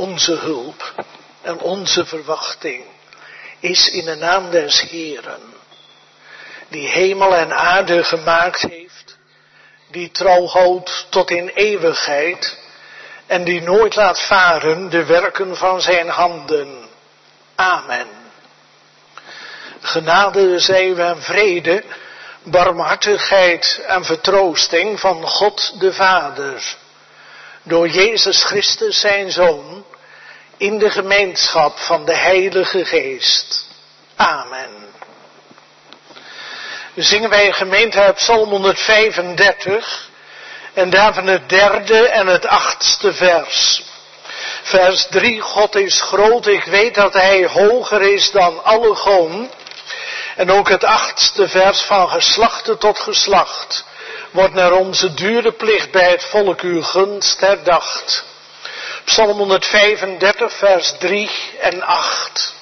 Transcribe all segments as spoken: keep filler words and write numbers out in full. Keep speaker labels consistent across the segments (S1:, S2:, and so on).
S1: onze hulp en onze verwachting is in de naam des Heeren, die hemel en aarde gemaakt heeft, die trouw houdt tot in eeuwigheid en die nooit laat varen de werken van zijn handen. Amen. Genade zij u en vrede, barmhartigheid en vertroosting van God de Vader, door Jezus Christus zijn Zoon, in de gemeenschap van de Heilige Geest. Amen. Zingen wij gemeente uit Psalm honderdvijfendertig en daarvan het derde en het achtste vers. Vers drie, God is groot, ik weet dat hij hoger is dan alle goden. En ook het achtste vers, van geslachte tot geslacht wordt naar onze dure plicht bij het volk uw gunst herdacht. Psalm honderdvijfendertig vers drie en acht.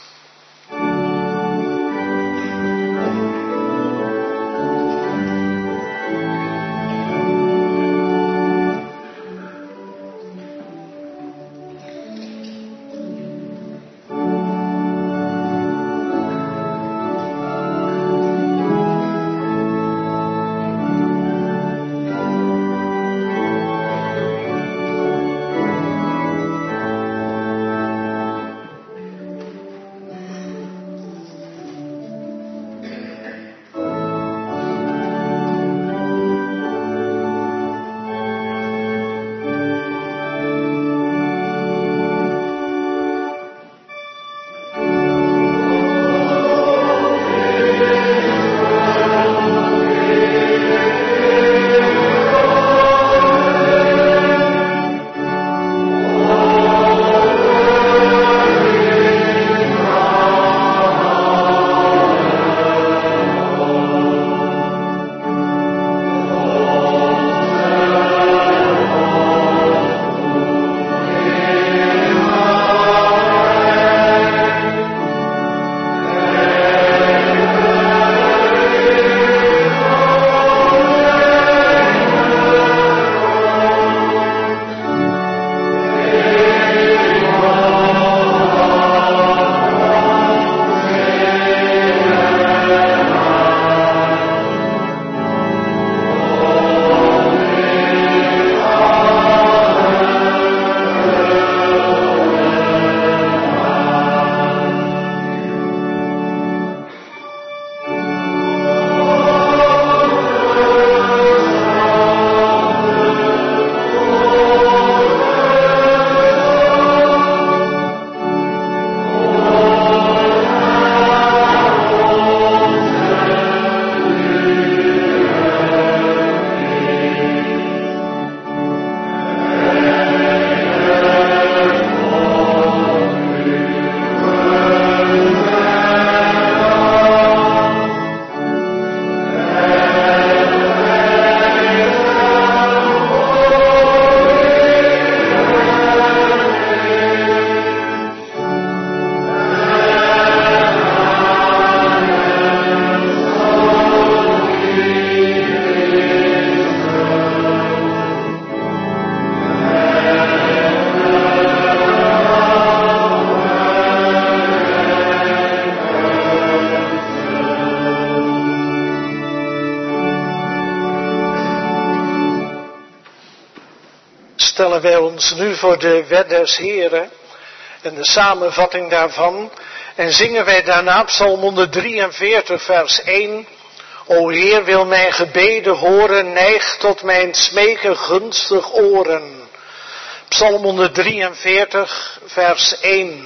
S1: Stellen wij ons nu voor de wet des Heren en de samenvatting daarvan en zingen wij daarna Psalm honderddrieënveertig vers één. O Heer, wil mijn gebeden horen, neig tot mijn smeken gunstig oren. Psalm honderddrieënveertig vers één.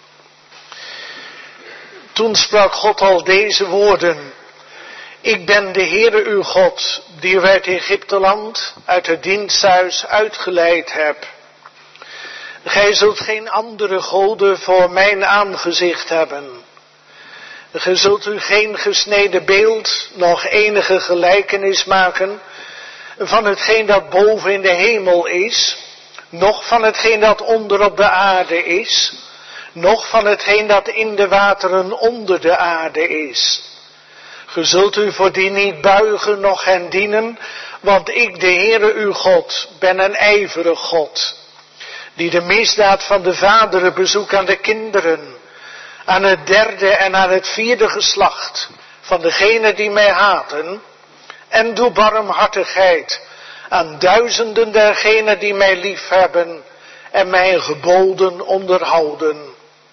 S1: Toen sprak God al deze woorden. Ik ben de Heere uw God, die u uit Egypteland, uit het diensthuis uitgeleid heb. Gij zult geen andere goden voor mijn aangezicht hebben. Gij zult u geen gesneden beeld, nog enige gelijkenis maken van hetgeen dat boven in de hemel is, noch van hetgeen dat onder op de aarde is, noch van hetgeen dat in de wateren onder de aarde is. Ge zult u voor die niet buigen, noch hen dienen, want ik, de Heere uw God, ben een ijverig God, die de misdaad van de vaderen bezoekt aan de kinderen, aan het derde en aan het vierde geslacht van degenen die mij haten, en doe barmhartigheid aan duizenden dergenen die mij liefhebben en mijn geboden onderhouden.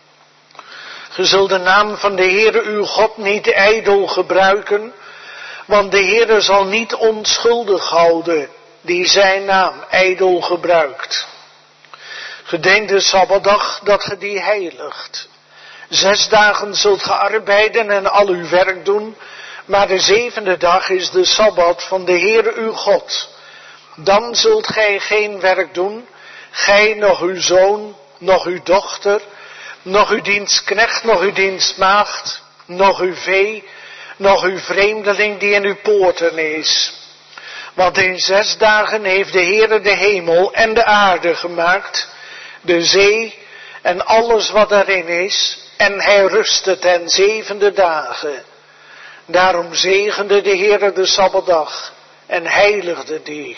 S1: Ge zult de naam van de Heere uw God niet ijdel gebruiken, want de Heere zal niet onschuldig houden die zijn naam ijdel gebruikt. Gedenk de Sabbatdag dat ge die heiligt. Zes dagen zult ge arbeiden en al uw werk doen, maar de zevende dag is de Sabbat van de Heere uw God. Dan zult gij geen werk doen, gij, nog uw zoon, nog uw dochter, nog uw dienstknecht, nog uw dienstmaagd, nog uw vee, nog uw vreemdeling die in uw poorten is. Want in zes dagen heeft de Heere de hemel en de aarde gemaakt, de zee en alles wat daarin is, en hij rustte ten zevende dagen. Daarom zegende de Heere de Sabbatdag en heiligde die.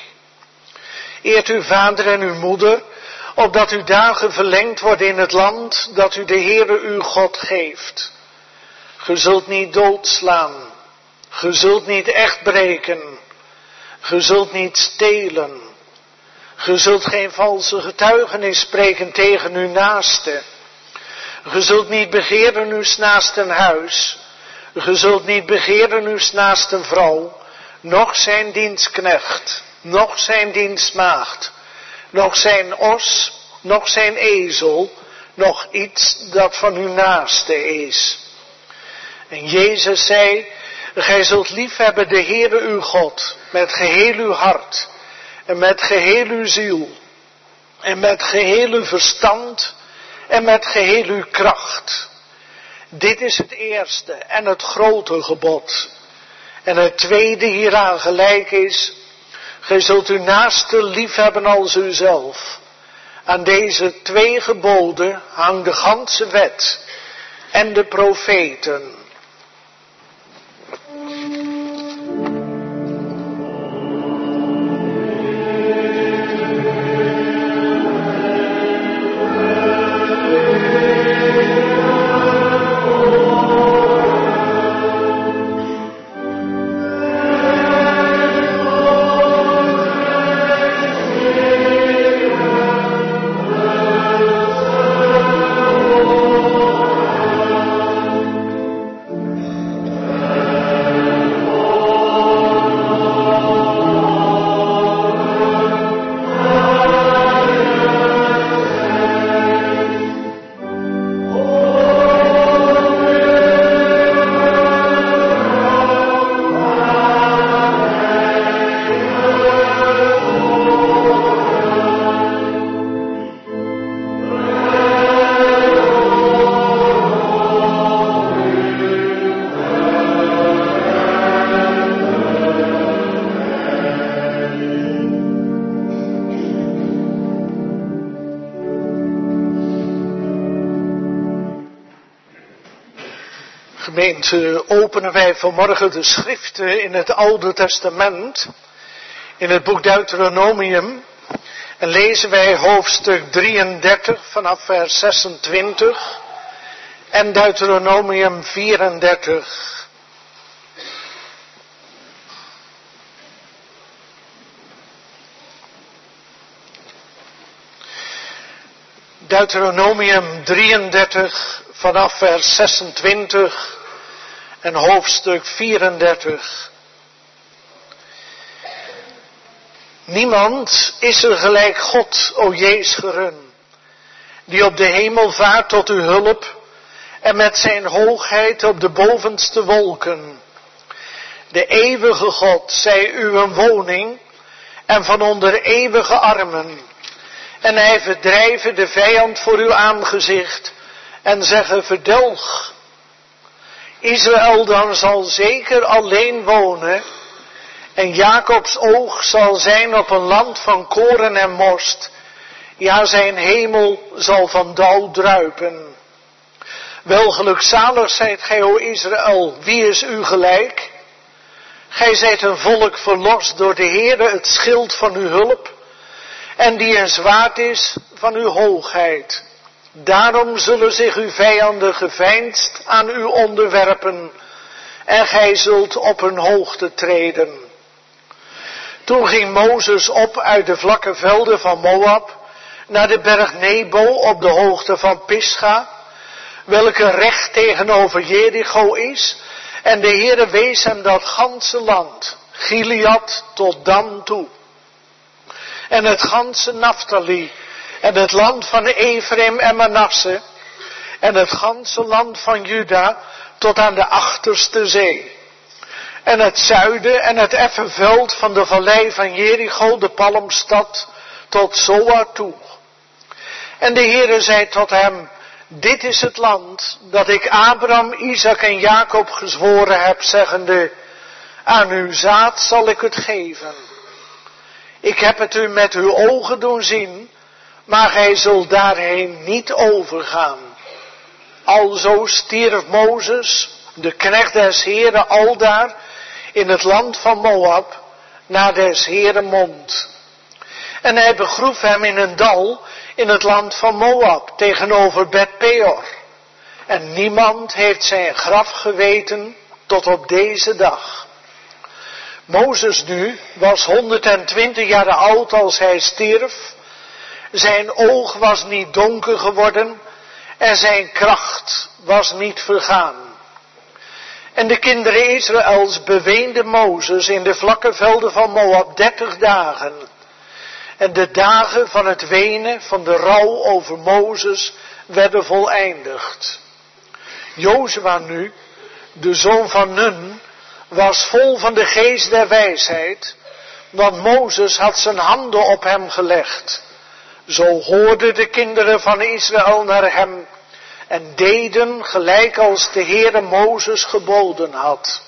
S1: Eert uw vader en uw moeder, opdat uw dagen verlengd worden in het land dat u de Heere uw God geeft. Ge zult niet doodslaan, ge zult niet echt breken, ge zult niet stelen, ge zult geen valse getuigenis spreken tegen uw naaste. Ge zult niet begeren uw naasten huis, ge zult niet begeren uw naasten vrouw, noch zijn dienstknecht, noch zijn dienstmaagd, noch zijn os, noch zijn ezel, noch iets dat van uw naaste is. En Jezus zei, gij zult liefhebben de Heere uw God, met geheel uw hart, en met geheel uw ziel, en met geheel uw verstand, en met geheel uw kracht. Dit is het eerste en het grote gebod. En het tweede hieraan gelijk is, gij zult uw naaste liefhebben als uzelf. Aan deze twee geboden hangt de ganse wet en de profeten. Gemeente, openen wij vanmorgen de schriften in het Oude Testament, in het boek Deuteronomium, en lezen wij hoofdstuk drieëndertig vanaf vers zesentwintig en Deuteronomium vierendertig. Deuteronomium drieëndertig vanaf vers zesentwintig en hoofdstuk vierendertig. Niemand is er gelijk God, o Jezgeren, die op de hemel vaart tot uw hulp en met zijn hoogheid op de bovenste wolken. De eeuwige God zij uw woning en van onder eeuwige armen. En hij verdrijven de vijand voor uw aangezicht en zeggen verdelg. Israël dan zal zeker alleen wonen en Jacobs oog zal zijn op een land van koren en most. Ja, zijn hemel zal van dauw druipen. Wel gelukzalig zijt gij, o Israël, wie is u gelijk? Gij zijt een volk verlost door de Heere, het schild van uw hulp, en die een zwaard is van uw hoogheid. Daarom zullen zich uw vijanden geveinsd aan u onderwerpen en gij zult op hun hoogte treden. Toen ging Mozes op uit de vlakke velden van Moab naar de berg Nebo op de hoogte van Pisga, welke recht tegenover Jericho is, en de Heere wees hem dat ganse land, Gilead tot Dan toe, en het ganse Naphtali, en het land van Ephraim en Manasse, en het ganse land van Juda tot aan de achterste zee, en het zuiden en het effen veld van de vallei van Jericho, de palmstad, tot Zoar toe. En de Heere zei tot hem, dit is het land dat ik Abraham, Isaac en Jacob gezworen heb, zeggende, aan uw zaad zal ik het geven. Ik heb het u met uw ogen doen zien, maar gij zult daarheen niet overgaan. Alzo stierf Mozes, de knecht des Heeren, aldaar in het land van Moab, naar des Heeren mond. En hij begroef hem in een dal in het land van Moab, tegenover Bet-peor. En niemand heeft zijn graf geweten tot op deze dag. Mozes nu was honderdtwintig jaar oud als hij stierf. Zijn oog was niet donker geworden en zijn kracht was niet vergaan. En de kinderen Israëls beweenden Mozes in de vlakke velden van Moab dertig dagen. En de dagen van het wenen, van de rouw over Mozes, werden voleindigd. Jozua nu, de zoon van Nun, was vol van de geest der wijsheid, want Mozes had zijn handen op hem gelegd. Zo hoorden de kinderen van Israël naar hem en deden gelijk als de Heere Mozes geboden had.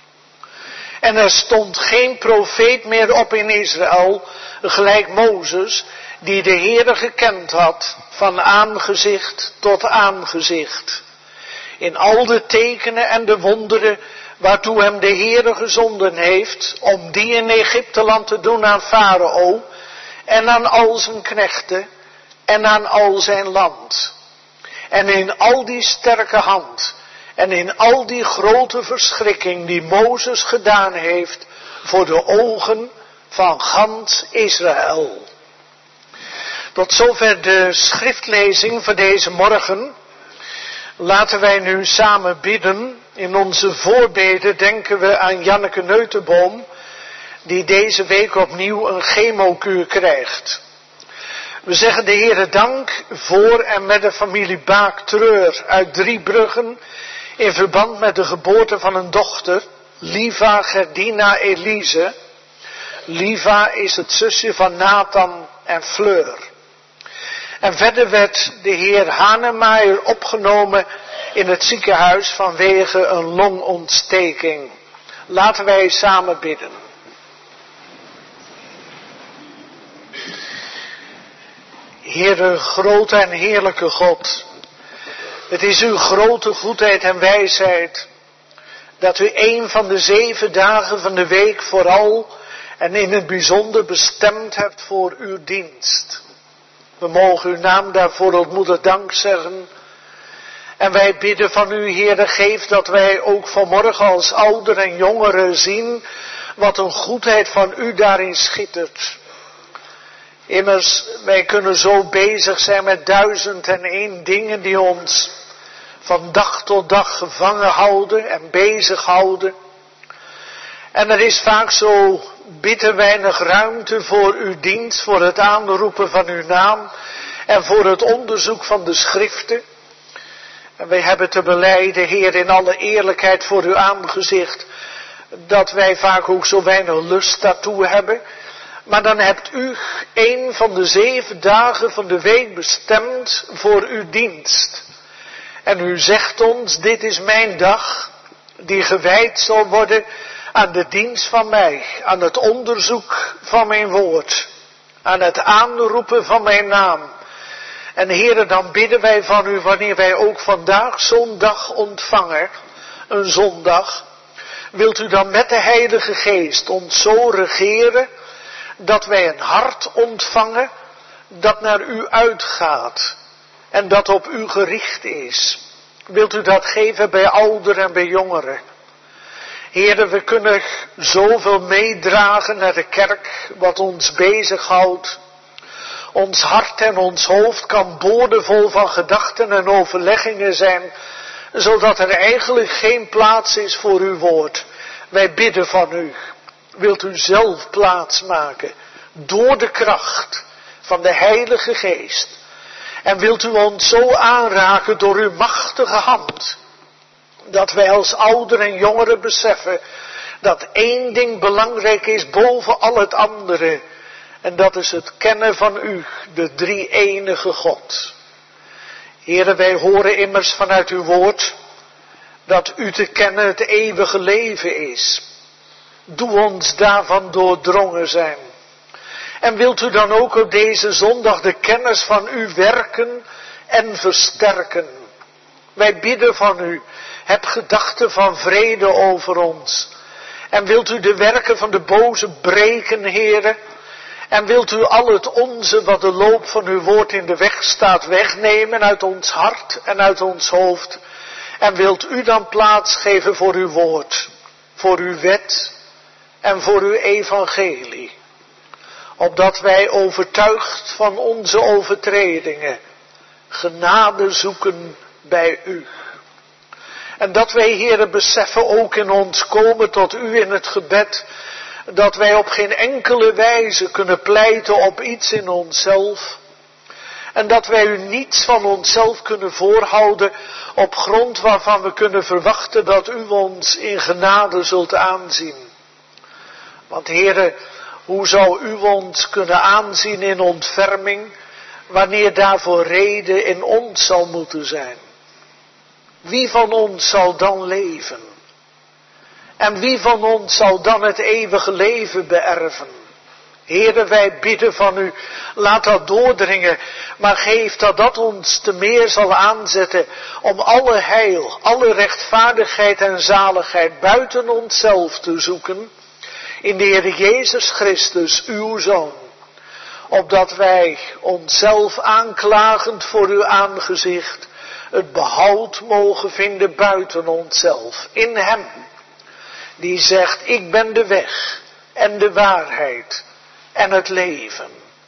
S1: En er stond geen profeet meer op in Israël, gelijk Mozes, die de Heere gekend had, van aangezicht tot aangezicht. In al de tekenen en de wonderen, waartoe hem de Heere gezonden heeft, om die in Egypteland te doen aan Farao, en aan al zijn knechten, en aan al zijn land. En in al die sterke hand, en in al die grote verschrikking die Mozes gedaan heeft, voor de ogen van gans Israël. Tot zover de schriftlezing voor deze morgen. Laten wij nu samen bidden. In onze voorbeden denken we aan Janneke Neutenboom, die deze week opnieuw een chemokuur krijgt. We zeggen de Heere dank voor en met de familie Baak-Treur uit Driebruggen in verband met de geboorte van een dochter, Liva Gerdina Elise. Liva is het zusje van Nathan en Fleur. En verder werd de heer Hanemaier opgenomen in het ziekenhuis vanwege een longontsteking. Laten wij samen bidden. Heere, grote en heerlijke God, het is uw grote goedheid en wijsheid dat u een van de zeven dagen van de week vooral en in het bijzonder bestemd hebt voor uw dienst. We mogen uw naam daarvoor ontmoedig dank zeggen. En wij bidden van u, Heere, geef dat wij ook vanmorgen als ouderen en jongeren zien wat een goedheid van u daarin schittert. Immers, wij kunnen zo bezig zijn met duizend en één dingen die ons van dag tot dag gevangen houden en bezighouden. En er is vaak zo bitter weinig ruimte voor uw dienst, voor het aanroepen van uw naam en voor het onderzoek van de schriften. En wij hebben te belijden, Heer, in alle eerlijkheid voor uw aangezicht, dat wij vaak ook zo weinig lust daartoe hebben. Maar dan hebt u een van de zeven dagen van de week bestemd voor uw dienst. En u zegt ons, dit is mijn dag die gewijd zal worden aan de dienst van mij, aan het onderzoek van mijn woord, aan het aanroepen van mijn naam. En Heere, dan bidden wij van u, wanneer wij ook vandaag zo'n dag ontvangen, een zondag, wilt u dan met de Heilige Geest ons zo regeren, dat wij een hart ontvangen, dat naar u uitgaat en dat op u gericht is. Wilt u dat geven bij ouderen en bij jongeren? Heere, we kunnen zoveel meedragen naar de kerk wat ons bezighoudt. Ons hart en ons hoofd kan boordevol van gedachten en overleggingen zijn, zodat er eigenlijk geen plaats is voor uw woord. Wij bidden van u. Wilt u zelf plaats maken door de kracht van de Heilige Geest. En wilt u ons zo aanraken door uw machtige hand, dat wij als ouderen en jongeren beseffen dat één ding belangrijk is boven al het andere. En dat is het kennen van u, de drie-enige God. Heere, wij horen immers vanuit uw woord dat u te kennen het eeuwige leven is. Doe ons daarvan doordrongen zijn. En wilt u dan ook op deze zondag de kennis van u werken en versterken. Wij bidden van u, heb gedachten van vrede over ons. En wilt u de werken van de boze breken, Heere. En wilt u al het onze wat de loop van uw woord in de weg staat wegnemen uit ons hart en uit ons hoofd. En wilt u dan plaats geven voor uw woord, voor uw wet en voor uw evangelie. Opdat wij overtuigd van onze overtredingen genade zoeken bij u. En dat wij, Heere, beseffen ook in ons komen tot u in het gebed, dat wij op geen enkele wijze kunnen pleiten op iets in onszelf. En dat wij u niets van onszelf kunnen voorhouden op grond waarvan we kunnen verwachten dat u ons in genade zult aanzien. Want Heere, hoe zou u ons kunnen aanzien in ontferming, wanneer daarvoor reden in ons zal moeten zijn? Wie van ons zal dan leven? En wie van ons zal dan het eeuwige leven beërven? Heere, wij bidden van u, laat dat doordringen, maar geef dat dat ons te meer zal aanzetten om alle heil, alle rechtvaardigheid en zaligheid buiten onszelf te zoeken, in de Heer Jezus Christus, uw Zoon, opdat wij onszelf aanklagend voor uw aangezicht het behoud mogen vinden buiten onszelf, in hem, die zegt, ik ben de weg en de waarheid en het leven.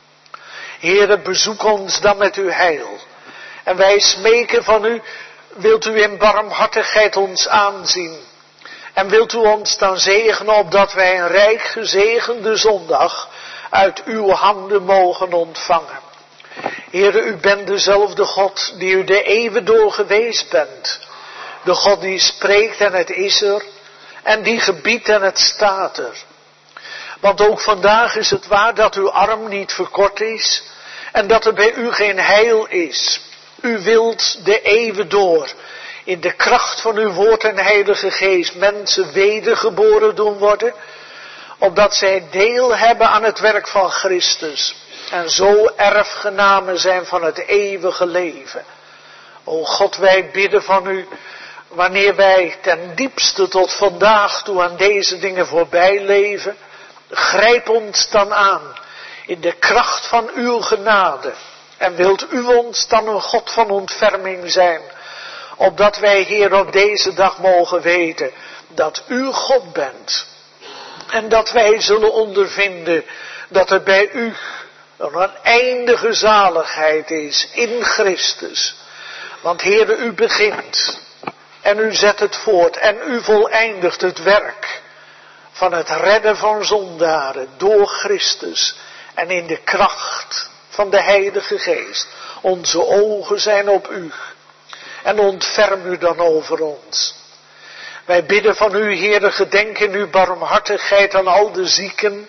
S1: Heere, bezoek ons dan met uw heil. En wij smeken van u, wilt u in barmhartigheid ons aanzien. En wilt u ons dan zegenen, opdat wij een rijk gezegende zondag uit uw handen mogen ontvangen. Heere, u bent dezelfde God die u de eeuwen door geweest bent. De God die spreekt en het is er. En die gebiedt en het staat er. Want ook vandaag is het waar dat uw arm niet verkort is. En dat er bij u geen heil is. U wilt de eeuwen door, in de kracht van uw woord en heilige geest, mensen wedergeboren doen worden. Opdat zij deel hebben aan het werk van Christus. En zo erfgenamen zijn van het eeuwige leven. O God, wij bidden van u, wanneer wij ten diepste tot vandaag toe aan deze dingen voorbij leven, grijp ons dan aan in de kracht van uw genade. En wilt u ons dan een God van ontferming zijn, opdat wij, Heer, op deze dag mogen weten dat u God bent. En dat wij zullen ondervinden dat er bij u een oneindige zaligheid is in Christus. Want Heere, u begint en u zet het voort en u voleindigt het werk van het redden van zondaren door Christus en in de kracht van de Heilige Geest. Onze ogen zijn op u en ontferm u dan over ons. Wij bidden van u, Heere, gedenk in uw barmhartigheid aan al de zieken.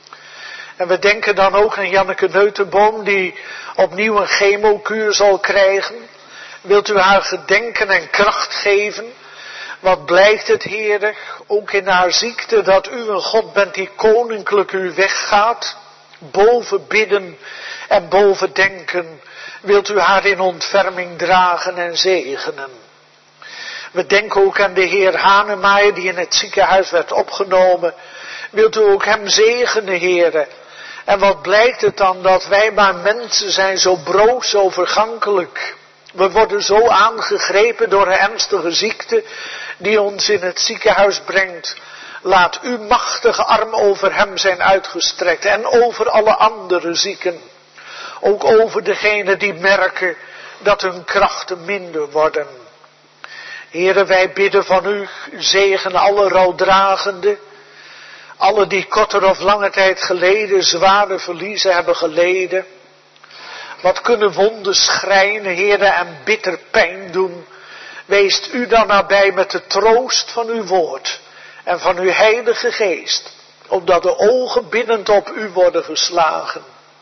S1: En we denken dan ook aan Janneke Neutenboom, die opnieuw een chemokuur zal krijgen. Wilt u haar gedenken en kracht geven? Wat blijkt het, Heere, ook in haar ziekte, dat u een God bent die koninklijk uw weg gaat, boven bidden en boven denken. Wilt u haar in ontferming dragen en zegenen? We denken ook aan de heer Hanemaaier, die in het ziekenhuis werd opgenomen. Wilt u ook hem zegenen, Heere? En wat blijkt het dan dat wij maar mensen zijn, zo broos, zo vergankelijk. We worden zo aangegrepen door een ernstige ziekte die ons in het ziekenhuis brengt. Laat uw machtige arm over hem zijn uitgestrekt en over alle andere zieken. Ook over degenen die merken dat hun krachten minder worden. Heere, wij bidden van u, zegen alle rouwdragenden. Alle die korter of lange tijd geleden zware verliezen hebben geleden. Wat kunnen wonden schrijnen, Heere, en bitter pijn doen. Weest u dan nabij met de troost van uw woord en van uw heilige geest, opdat de ogen biddend op u worden geslagen.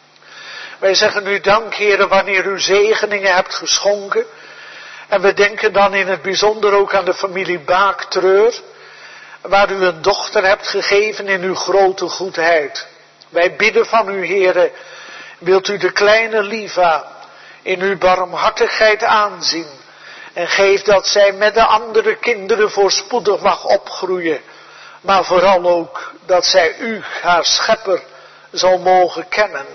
S1: Wij zeggen u dank, Heere, wanneer u zegeningen hebt geschonken. En we denken dan in het bijzonder ook aan de familie Baaktreur, waar u een dochter hebt gegeven in uw grote goedheid. Wij bidden van u, Heere, wilt u de kleine Liva in uw barmhartigheid aanzien en geef dat zij met de andere kinderen voorspoedig mag opgroeien, maar vooral ook dat zij u, haar schepper, zal mogen kennen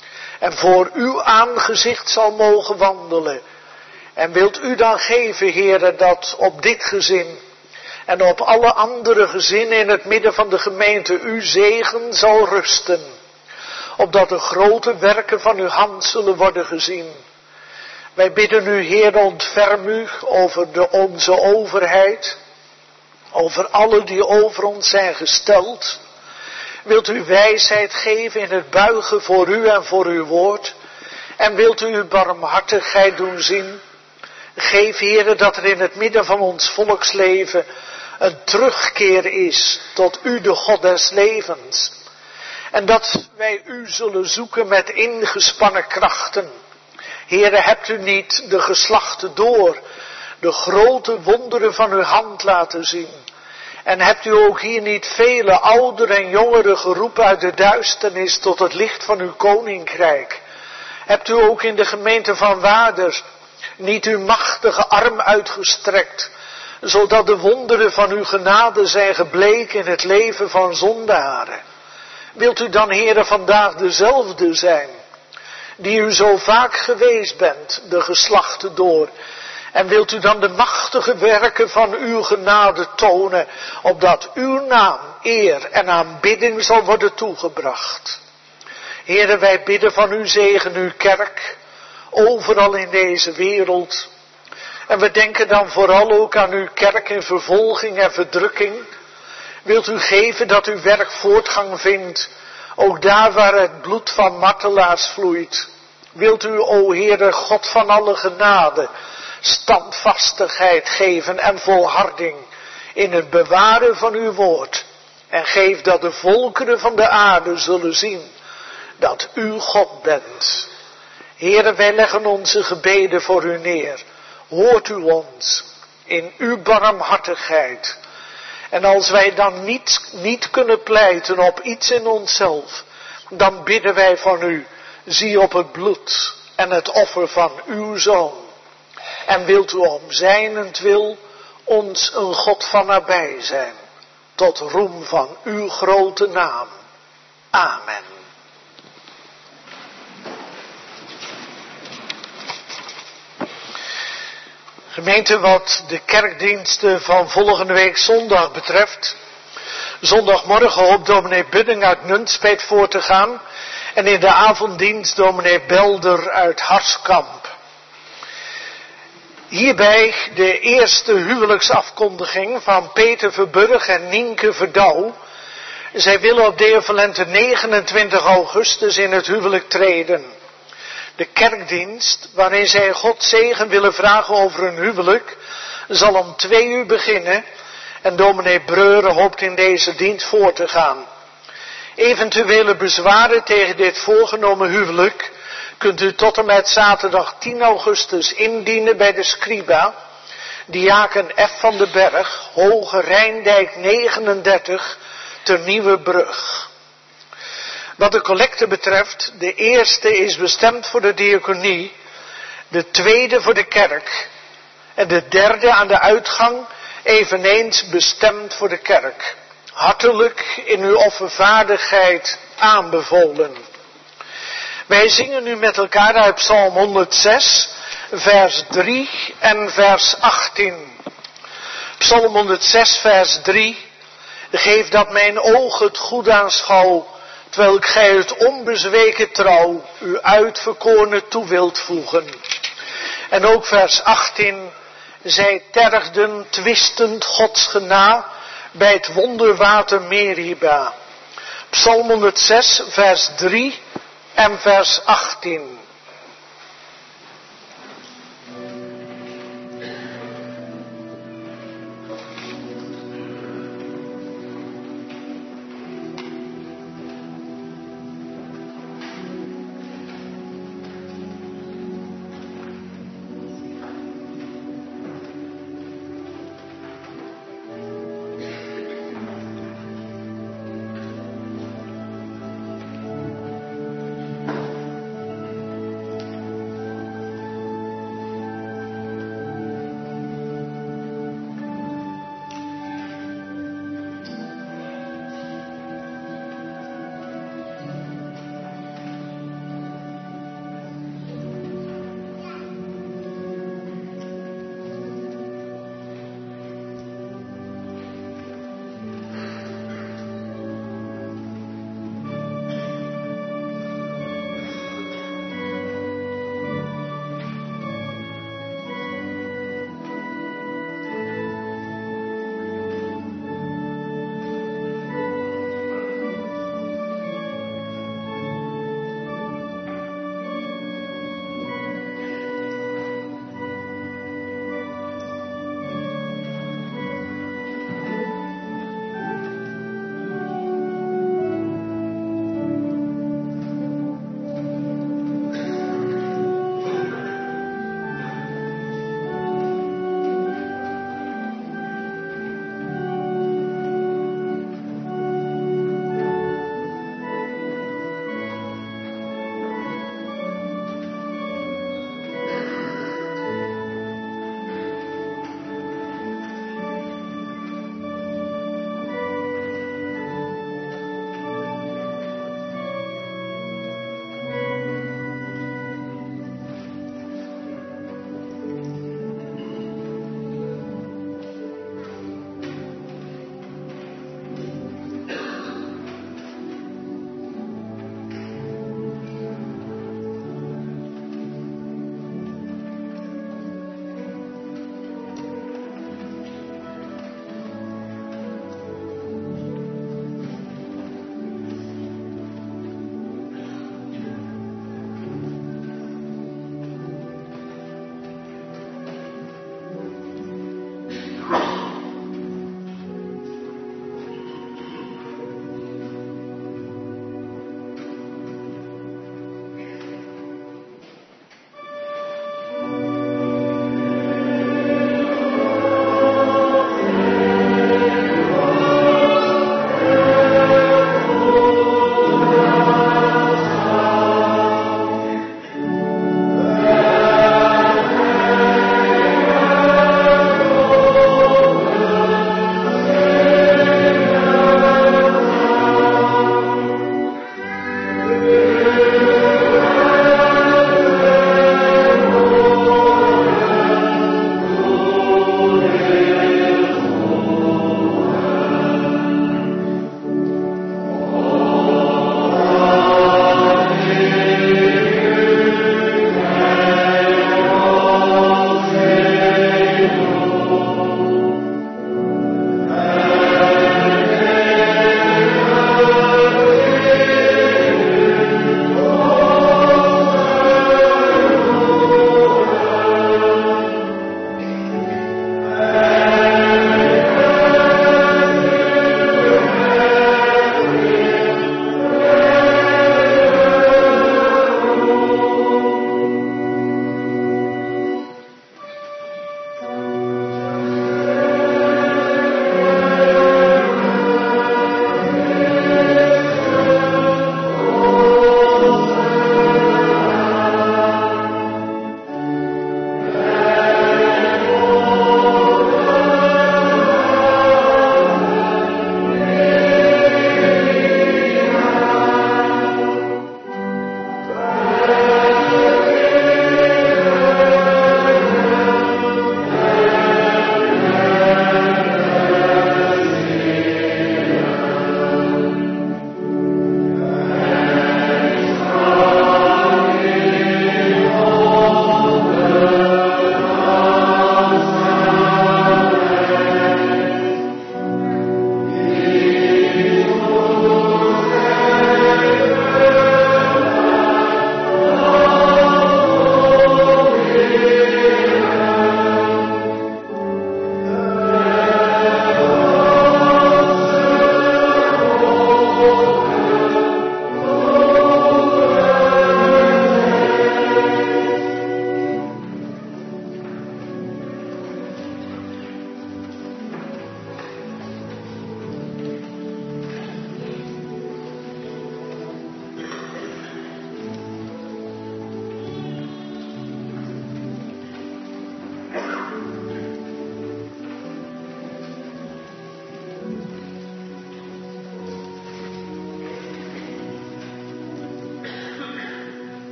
S1: en voor uw aangezicht zal mogen wandelen. En wilt u dan geven, Heere, dat op dit gezin en op alle andere gezinnen in het midden van de gemeente uw zegen zal rusten, opdat de grote werken van uw hand zullen worden gezien. Wij bidden u, Heer, ontferm u over de, onze overheid, over alle die over ons zijn gesteld. Wilt u wijsheid geven in het buigen voor u en voor uw woord, en wilt u uw barmhartigheid doen zien. Geef, Heere, dat er in het midden van ons volksleven een terugkeer is tot u, de God des levens. En dat wij u zullen zoeken met ingespannen krachten. Heere, hebt u niet de geslachten door de grote wonderen van uw hand laten zien? En hebt u ook hier niet vele ouderen en jongeren geroepen uit de duisternis tot het licht van uw koninkrijk? Hebt u ook in de gemeente van Waarder niet uw machtige arm uitgestrekt, zodat de wonderen van uw genade zijn gebleken in het leven van zondaren? Wilt u dan, Heere, vandaag dezelfde zijn, die u zo vaak geweest bent, de geslachten door? En wilt u dan de machtige werken van uw genade tonen, opdat uw naam, eer en aanbidding zal worden toegebracht? Heere, wij bidden van u, zegen uw kerk, overal in deze wereld. En we denken dan vooral ook aan uw kerk in vervolging en verdrukking. Wilt u geven dat uw werk voortgang vindt, ook daar waar het bloed van martelaars vloeit. Wilt u, o Heere, God van alle genade, standvastigheid geven en volharding in het bewaren van uw woord. En geef dat de volkeren van de aarde zullen zien dat u God bent. Heere, wij leggen onze gebeden voor u neer. Hoort u ons in uw barmhartigheid. En als wij dan niet, niet kunnen pleiten op iets in onszelf, dan bidden wij van u, zie op het bloed en het offer van uw Zoon. En wilt u om zijnentwil ons een God van nabij zijn, tot roem van uw grote naam. Amen. Gemeente, wat de kerkdiensten van volgende week zondag betreft. Zondagmorgen hoopt dominee Budding uit Nunspeet voor te gaan. En in de avonddienst dominee Belder uit Harskamp. Hierbij de eerste huwelijksafkondiging van Peter Verburg en Nienke Verdouw. Zij willen op de evenlente negenentwintig augustus in het huwelijk treden. De kerkdienst, waarin zij God zegen willen vragen over hun huwelijk, zal om twee uur beginnen en dominee Breuren hoopt in deze dienst voor te gaan. Eventuele bezwaren tegen dit voorgenomen huwelijk kunt u tot en met zaterdag tien augustus indienen bij de Scriba, diaken F. van den Berg, Hoge Rijndijk negenendertig, ter Nieuwebrug. Wat de collecte betreft, de eerste is bestemd voor de diaconie, de tweede voor de kerk en de derde aan de uitgang eveneens bestemd voor de kerk. Hartelijk in uw offervaardigheid aanbevolen. Wij zingen nu met elkaar uit Psalm honderdzes, vers drie en vers achttien. Psalm honderdzes, vers drie. Geef dat mijn oog het goed aanschouw, terwijl ik gij het onbezweken trouw, uw uitverkorene toe wilt voegen. En ook vers achttien. Zij tergden twistend Gods gena bij het wonderwater Meriba. Psalm honderdzes, vers drie en vers achttien.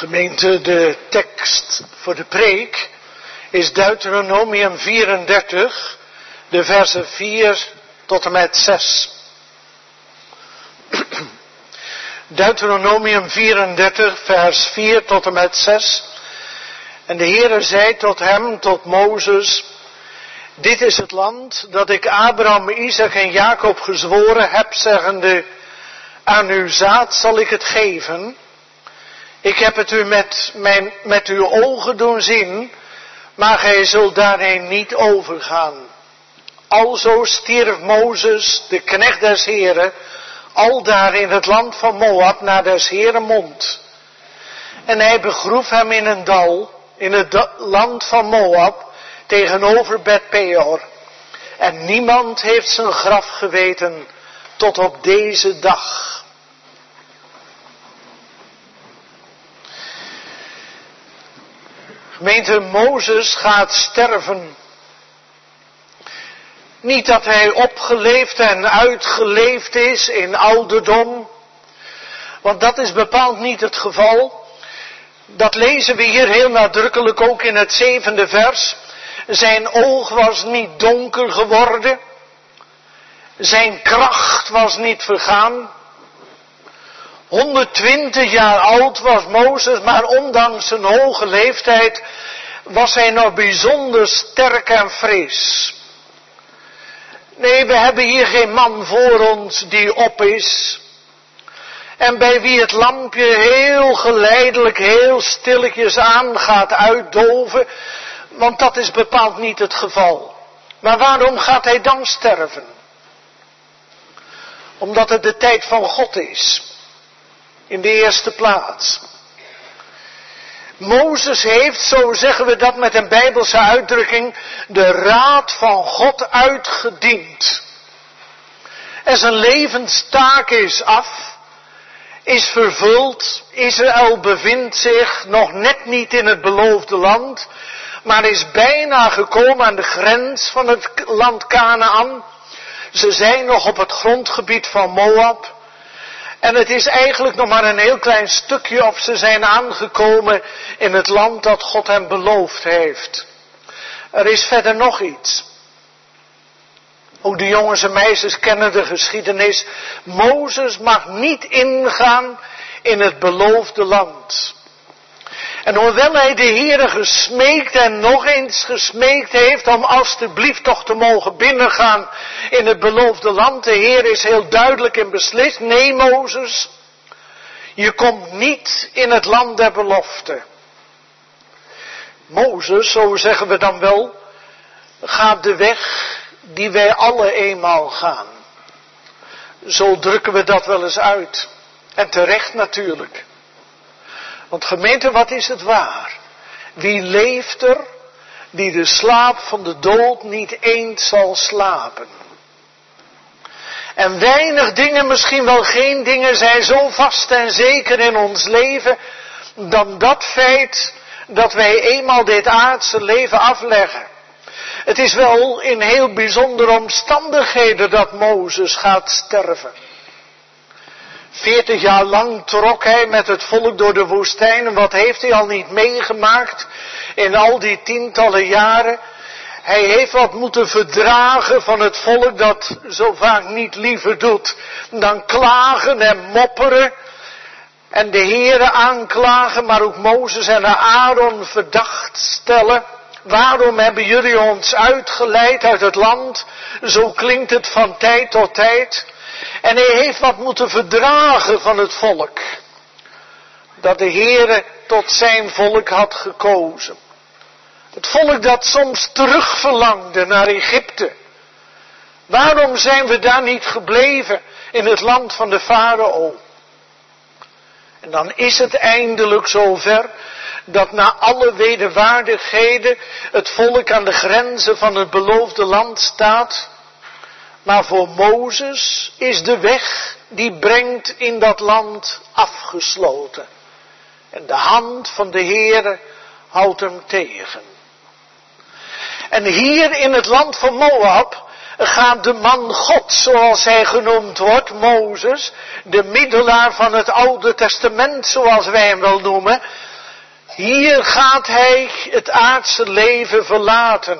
S1: Gemeente, de tekst voor de preek is Deuteronomium vierendertig, de versen vier tot en met zes. Deuteronomium vierendertig, vers vier tot en met zes. En de Heere zei tot hem, tot Mozes: dit is het land dat ik Abraham, Isaac en Jacob gezworen heb, zeggende: aan uw zaad zal ik het geven. Ik heb het u met, mijn, met uw ogen doen zien, maar gij zult daarheen niet overgaan. Alzo stierf Mozes, de knecht des Heren, aldaar in het land van Moab, naar des Heren mond. En hij begroef hem in een dal, in het land van Moab, tegenover Bet Peor. En niemand heeft zijn graf geweten tot op deze dag. Gemeente, Mozes gaat sterven. Niet dat hij opgeleefd en uitgeleefd is in ouderdom, want dat is bepaald niet het geval. Dat lezen we hier heel nadrukkelijk ook in het zevende vers. Zijn oog was niet donker geworden. Zijn kracht was niet vergaan. honderdtwintig jaar oud was Mozes, maar ondanks zijn hoge leeftijd was hij nog bijzonder sterk en fris. Nee, we hebben hier geen man voor ons die op is. En bij wie het lampje heel geleidelijk, heel stilletjes aan gaat uitdoven. Want dat is bepaald niet het geval. Maar waarom gaat hij dan sterven? Omdat het de tijd van God is. In de eerste plaats. Mozes heeft, zo zeggen we dat met een Bijbelse uitdrukking, de raad van God uitgediend. En zijn levenstaak is af, is vervuld. Israël bevindt zich nog net niet in het beloofde land, maar is bijna gekomen aan de grens van het land Kanaan. Ze zijn nog op het grondgebied van Moab. En het is eigenlijk nog maar een heel klein stukje of ze zijn aangekomen in het land dat God hem beloofd heeft. Er is verder nog iets. Ook de jongens en meisjes kennen de geschiedenis. Mozes mag niet ingaan in het beloofde land. En hoewel hij de Heere gesmeekt en nog eens gesmeekt heeft om alstublieft toch te mogen binnengaan in het beloofde land. De Heer is heel duidelijk en beslist: nee, Mozes, je komt niet in het land der belofte. Mozes, zo zeggen we dan wel, gaat de weg die wij alle eenmaal gaan. Zo drukken we dat wel eens uit. En terecht natuurlijk. Want gemeente, wat is het waar? Wie leeft er die de slaap van de dood niet eens zal slapen? En weinig dingen, misschien wel geen dingen, zijn zo vast en zeker in ons leven dan dat feit dat wij eenmaal dit aardse leven afleggen. Het is wel in heel bijzondere omstandigheden dat Mozes gaat sterven. Veertig jaar lang trok hij met het volk door de woestijn. En wat heeft hij al niet meegemaakt in al die tientallen jaren? Hij heeft wat moeten verdragen van het volk dat zo vaak niet liever doet dan klagen en mopperen. En de Heere aanklagen, maar ook Mozes en Aaron verdacht stellen. Waarom hebben jullie ons uitgeleid uit het land? Zo klinkt het van tijd tot tijd. En hij heeft wat moeten verdragen van het volk. Dat de Heere tot zijn volk had gekozen. Het volk dat soms terugverlangde naar Egypte. Waarom zijn we daar niet gebleven in het land van de farao? En dan is het eindelijk zover dat na alle wederwaardigheden het volk aan de grenzen van het beloofde land staat. Maar voor Mozes is de weg die brengt in dat land afgesloten. En de hand van de Heere houdt hem tegen. En hier in het land van Moab gaat de man God, zoals hij genoemd wordt, Mozes, de middelaar van het Oude Testament, zoals wij hem wel noemen, Hier gaat hij het aardse leven verlaten.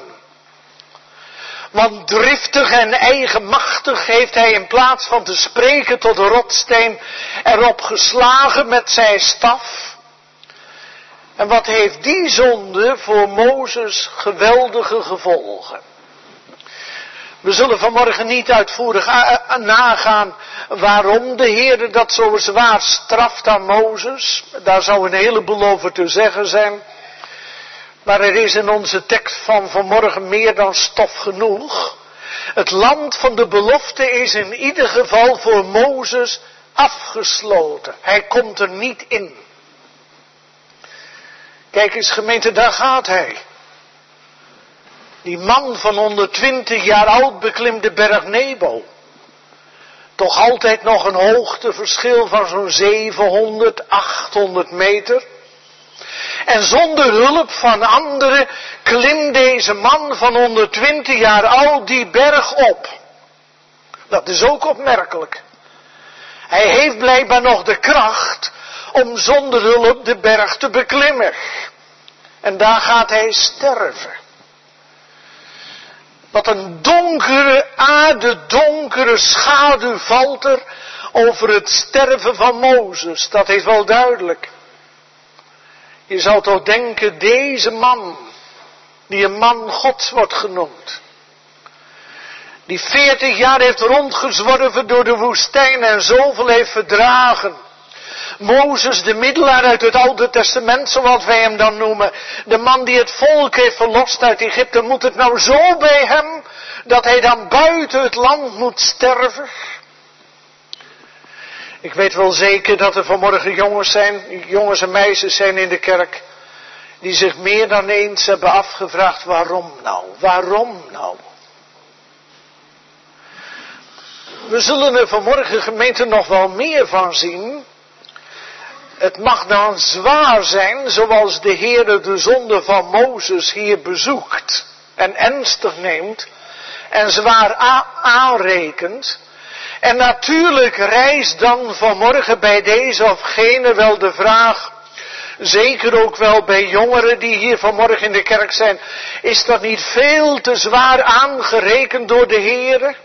S1: Want driftig en eigenmachtig heeft hij in plaats van te spreken tot de rotssteen erop geslagen met zijn staf. En wat heeft die zonde voor Mozes geweldige gevolgen? We zullen vanmorgen niet uitvoerig nagaan waarom de Heer dat zo zwaar straft aan Mozes. Daar zou een heleboel over te zeggen zijn. Maar er is in onze tekst van vanmorgen meer dan stof genoeg. Het land van de belofte is in ieder geval voor Mozes afgesloten. Hij komt er niet in. Kijk eens gemeente, daar gaat hij. Die man van honderdtwintig jaar oud beklimt de berg Nebo. Toch altijd nog een hoogteverschil van zo'n zevenhonderd, achthonderd meter. En zonder hulp van anderen klimt deze man van honderdtwintig jaar oud die berg op. Dat is ook opmerkelijk. Hij heeft blijkbaar nog de kracht om zonder hulp de berg te beklimmen. En daar gaat hij sterven. Wat een donkere aarde, donkere schaduw valt er over het sterven van Mozes. Dat is wel duidelijk. Je zou toch denken, deze man, die een man Gods wordt genoemd. Die veertig jaar heeft rondgezworven door de woestijn en zoveel heeft verdragen. Mozes, de middelaar uit het Oude Testament, zoals wij hem dan noemen. De man die het volk heeft verlost uit Egypte. Moet het nou zo bij hem, dat hij dan buiten het land moet sterven? Ik weet wel zeker dat er vanmorgen jongens zijn, jongens en meisjes zijn in de kerk, die zich meer dan eens hebben afgevraagd, waarom nou? Waarom nou? We zullen er vanmorgen gemeente nog wel meer van zien. Het mag dan zwaar zijn, zoals de Heere de zonde van Mozes hier bezoekt en ernstig neemt en zwaar a- aanrekent. En natuurlijk rijst dan vanmorgen bij deze of gene wel de vraag, zeker ook wel bij jongeren die hier vanmorgen in de kerk zijn, is dat niet veel te zwaar aangerekend door de Heere?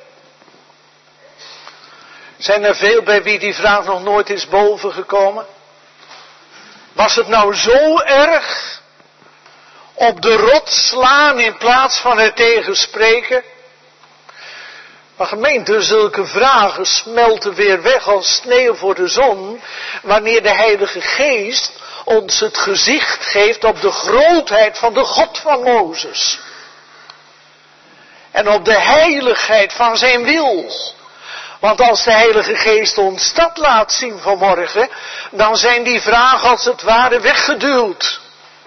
S1: Zijn er veel bij wie die vraag nog nooit is bovengekomen? Was het nou zo erg op de rots slaan in plaats van het tegenspreken? Maar gemeente, zulke vragen smelten weer weg als sneeuw voor de zon, wanneer de Heilige Geest ons het gezicht geeft op de grootheid van de God van Mozes. En op de heiligheid van zijn wil. Want als de Heilige Geest ons dat laat zien vanmorgen, dan zijn die vragen als het ware weggeduwd.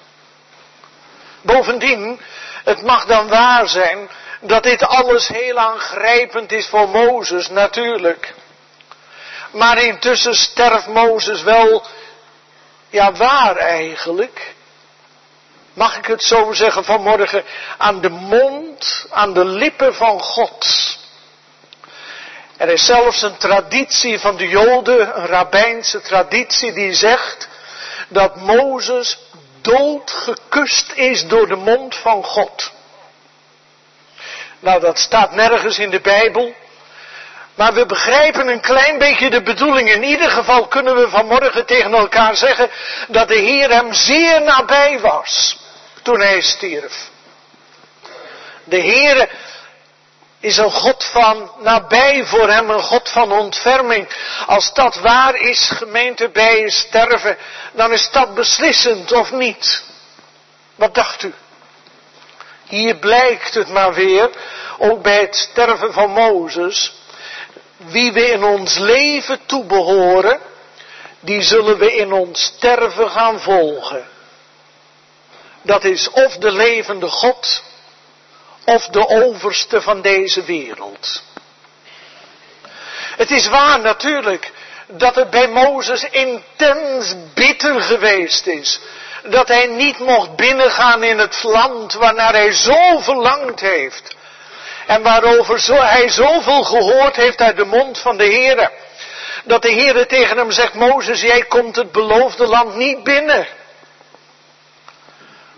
S1: Bovendien, het mag dan waar zijn dat dit alles heel aangrijpend is voor Mozes, natuurlijk. Maar intussen sterft Mozes wel, ja waar eigenlijk, mag ik het zo zeggen vanmorgen, aan de mond, aan de lippen van God. Er is zelfs een traditie van de Joden, een rabbijnse traditie, die zegt dat Mozes doodgekust is door de mond van God. Nou, dat staat nergens in de Bijbel. Maar we begrijpen een klein beetje de bedoeling. In ieder geval kunnen we vanmorgen tegen elkaar zeggen dat de Heer hem zeer nabij was toen hij stierf. De Heer is een God van nabij voor hem, een God van ontferming. Als dat waar is, gemeente, bij je sterven, dan is dat beslissend of niet. Wat dacht u? Hier blijkt het maar weer, ook bij het sterven van Mozes, wie we in ons leven toebehoren, die zullen we in ons sterven gaan volgen. Dat is of de levende God, of de overste van deze wereld. Het is waar natuurlijk dat het bij Mozes intens bitter geweest is. Dat hij niet mocht binnengaan in het land waarnaar hij zo verlangd heeft. En waarover zo, hij zoveel gehoord heeft uit de mond van de Heere. Dat de Heere tegen hem zegt, Mozes, jij komt het beloofde land niet binnen.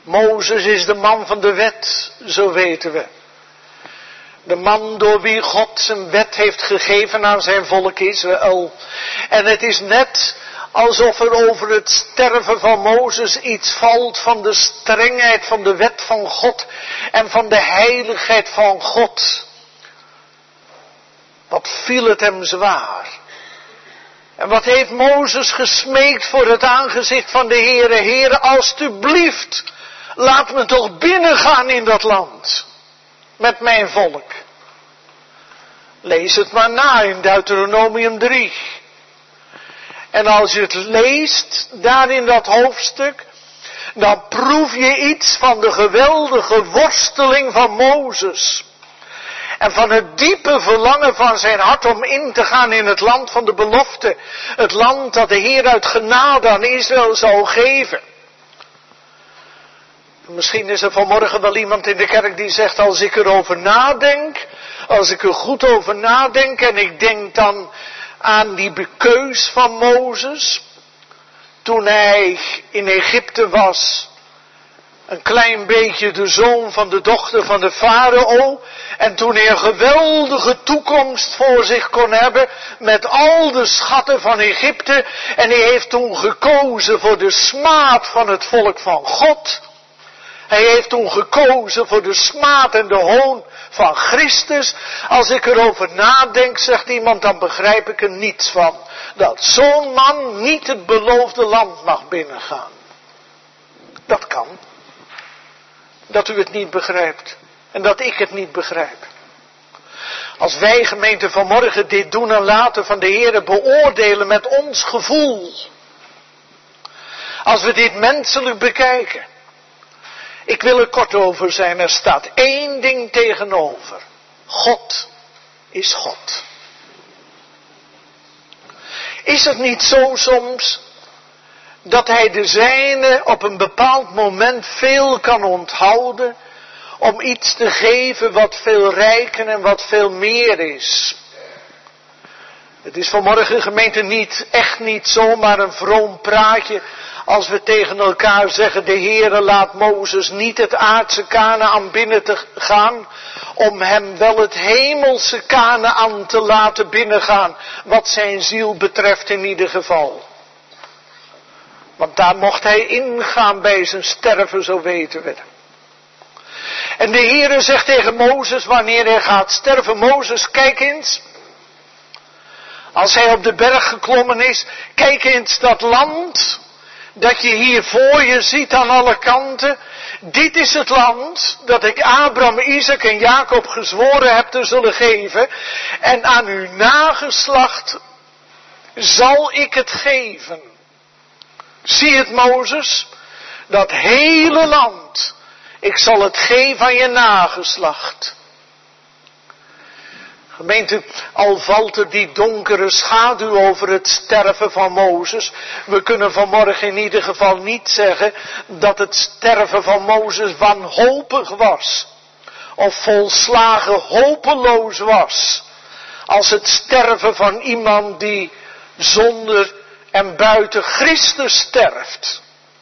S1: Mozes is de man van de wet, zo weten we. De man door wie God zijn wet heeft gegeven aan zijn volk Israël. En het is net alsof er over het sterven van Mozes iets valt van de strengheid van de wet van God en van de heiligheid van God. Wat viel het hem zwaar. En wat heeft Mozes gesmeekt voor het aangezicht van de Heere. Heere, alstublieft, laat me toch binnengaan in dat land. Met mijn volk. Lees het maar na in Deuteronomium drie. En als je het leest, daar in dat hoofdstuk, dan proef je iets van de geweldige worsteling van Mozes. En van het diepe verlangen van zijn hart om in te gaan in het land van de belofte. Het land dat de Heer uit genade aan Israël zou geven. Misschien is er vanmorgen wel iemand in de kerk die zegt, als ik erover nadenk, als ik er goed over nadenk en ik denk dan aan die bekeus van Mozes, toen hij in Egypte was, een klein beetje de zoon van de dochter van de farao, en toen hij een geweldige toekomst voor zich kon hebben, met al de schatten van Egypte, en hij heeft toen gekozen voor de smaad van het volk van God. Hij heeft toen gekozen voor de smaad en de hoon van Christus. Als ik erover nadenk, zegt iemand, dan begrijp ik er niets van. Dat zo'n man niet het beloofde land mag binnengaan. Dat kan. Dat u het niet begrijpt. En dat ik het niet begrijp. Als wij, gemeente, vanmorgen dit doen en laten van de Heere beoordelen met ons gevoel. Als we dit menselijk bekijken. Ik wil er kort over zijn. Er staat één ding tegenover. God is God. Is het niet zo soms dat hij de zijne op een bepaald moment veel kan onthouden om iets te geven wat veel rijker en wat veel meer is? Het is vanmorgen, gemeente, niet, echt niet zomaar een vroom praatje als we tegen elkaar zeggen, de Heere laat Mozes niet het aardse Kanaän binnen te gaan, om hem wel het hemelse Kanaän te laten binnengaan, wat zijn ziel betreft in ieder geval. Want daar mocht hij ingaan bij zijn sterven, zo weten we. En de Heere zegt tegen Mozes, wanneer hij gaat sterven, Mozes, kijk eens. Als hij op de berg geklommen is, kijk eens dat land dat je hier voor je ziet aan alle kanten. Dit is het land dat ik Abraham, Isaac en Jacob gezworen heb te zullen geven. En aan uw nageslacht zal ik het geven. Zie het, Mozes? Dat hele land. Ik zal het geven aan je nageslacht. Gemeente, al valt er die donkere schaduw over het sterven van Mozes. We kunnen vanmorgen in ieder geval niet zeggen dat het sterven van Mozes wanhopig was. Of volslagen hopeloos was. Als het sterven van iemand die zonder en buiten Christus sterft.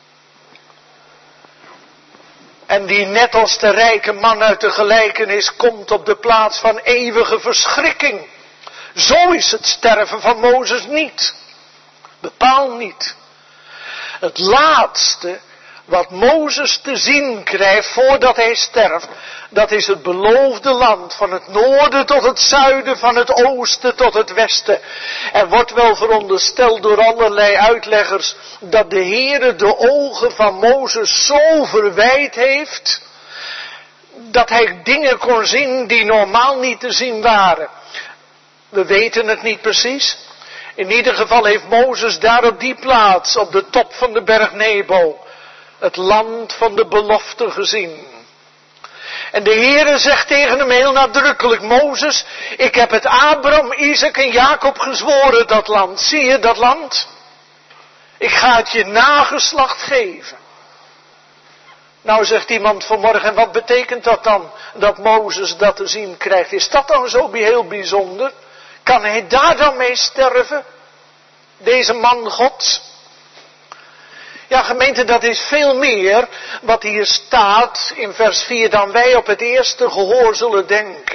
S1: En die net als de rijke man uit de gelijkenis komt op de plaats van eeuwige verschrikking. Zo is het sterven van Mozes niet. Bepaald niet. Het laatste wat Mozes te zien krijgt voordat hij sterft, dat is het beloofde land, van het noorden tot het zuiden, van het oosten tot het westen. Er wordt wel verondersteld door allerlei uitleggers dat de Heere de ogen van Mozes zo verwijd heeft, dat hij dingen kon zien die normaal niet te zien waren. We weten het niet precies. In ieder geval heeft Mozes daar op die plaats, op de top van de berg Nebo, het land van de belofte gezien. En de Heere zegt tegen hem heel nadrukkelijk, Mozes, ik heb het Abraham, Isaac en Jacob gezworen, dat land. Zie je dat land? Ik ga het je nageslacht geven. Nou, zegt iemand vanmorgen, en wat betekent dat dan, dat Mozes dat te zien krijgt? Is dat dan zo heel bijzonder? Kan hij daar dan mee sterven? Deze man Gods? Ja, gemeente, dat is veel meer wat hier staat in vers vier dan wij op het eerste gehoor zullen denken.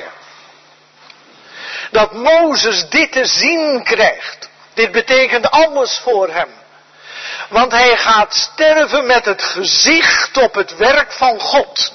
S1: Dat Mozes dit te zien krijgt. Dit betekent alles voor hem. Want hij gaat sterven met het gezicht op het werk van God.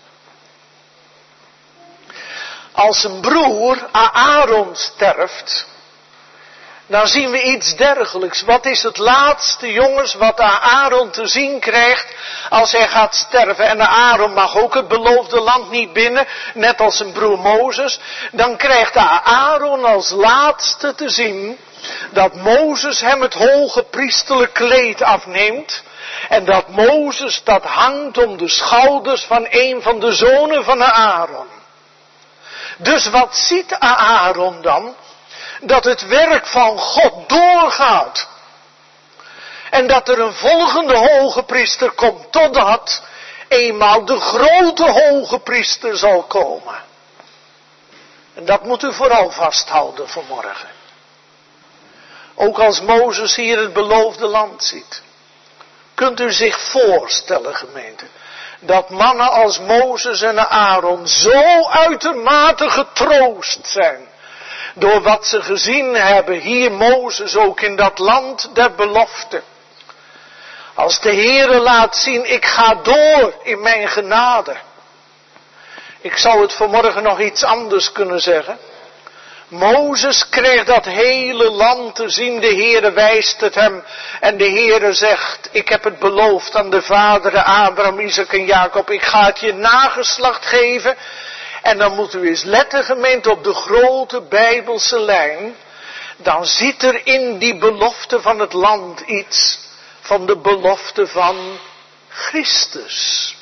S1: Als zijn broer Aaron sterft, dan zien we iets dergelijks. Wat is het laatste, jongens, wat Aaron te zien krijgt als hij gaat sterven? En Aaron mag ook het beloofde land niet binnen, net als zijn broer Mozes. Dan krijgt Aaron als laatste te zien dat Mozes hem het hoge priesterlijk kleed afneemt. En dat Mozes dat hangt om de schouders van een van de zonen van Aaron. Dus wat ziet Aaron dan? Dat het werk van God doorgaat. En dat er een volgende hoge priester komt, totdat eenmaal de grote hoge priester zal komen. En dat moet u vooral vasthouden vanmorgen. Ook als Mozes hier het beloofde land ziet. Kunt u zich voorstellen, gemeente, dat mannen als Mozes en Aaron zo uitermate getroost zijn door wat ze gezien hebben, hier Mozes ook in dat land der belofte. Als de Heere laat zien, ik ga door in mijn genade. Ik zou het vanmorgen nog iets anders kunnen zeggen. Mozes kreeg dat hele land te zien, de Heere wijst het hem. En de Heere zegt, ik heb het beloofd aan de vaderen Abraham, Isaac en Jacob. Ik ga het je nageslacht geven. En dan moet u eens letten, gemeente, op de grote Bijbelse lijn. Dan zit er in die belofte van het land iets van de belofte van Christus.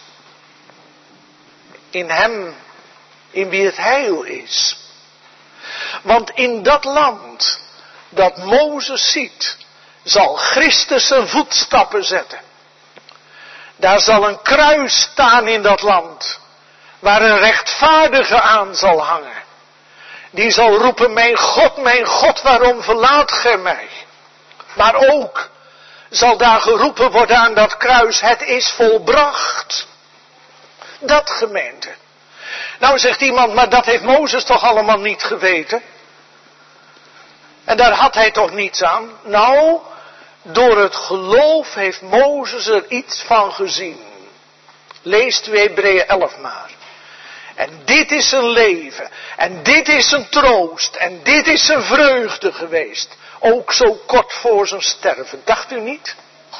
S1: In hem, in wie het heil is. Want in dat land dat Mozes ziet, zal Christus zijn voetstappen zetten. Daar zal een kruis staan in dat land, waar een rechtvaardige aan zal hangen. Die zal roepen, mijn God, mijn God, waarom verlaat gij mij? Maar ook zal daar geroepen worden aan dat kruis, het is volbracht. Dat, gemeente. Nou zegt iemand, maar dat heeft Mozes toch allemaal niet geweten? En daar had hij toch niets aan? Nou, door het geloof heeft Mozes er iets van gezien. Leest u Hebreeën elf maar. En dit is zijn leven. En dit is zijn troost. En dit is zijn vreugde geweest. Ook zo kort voor zijn sterven. Dacht u niet?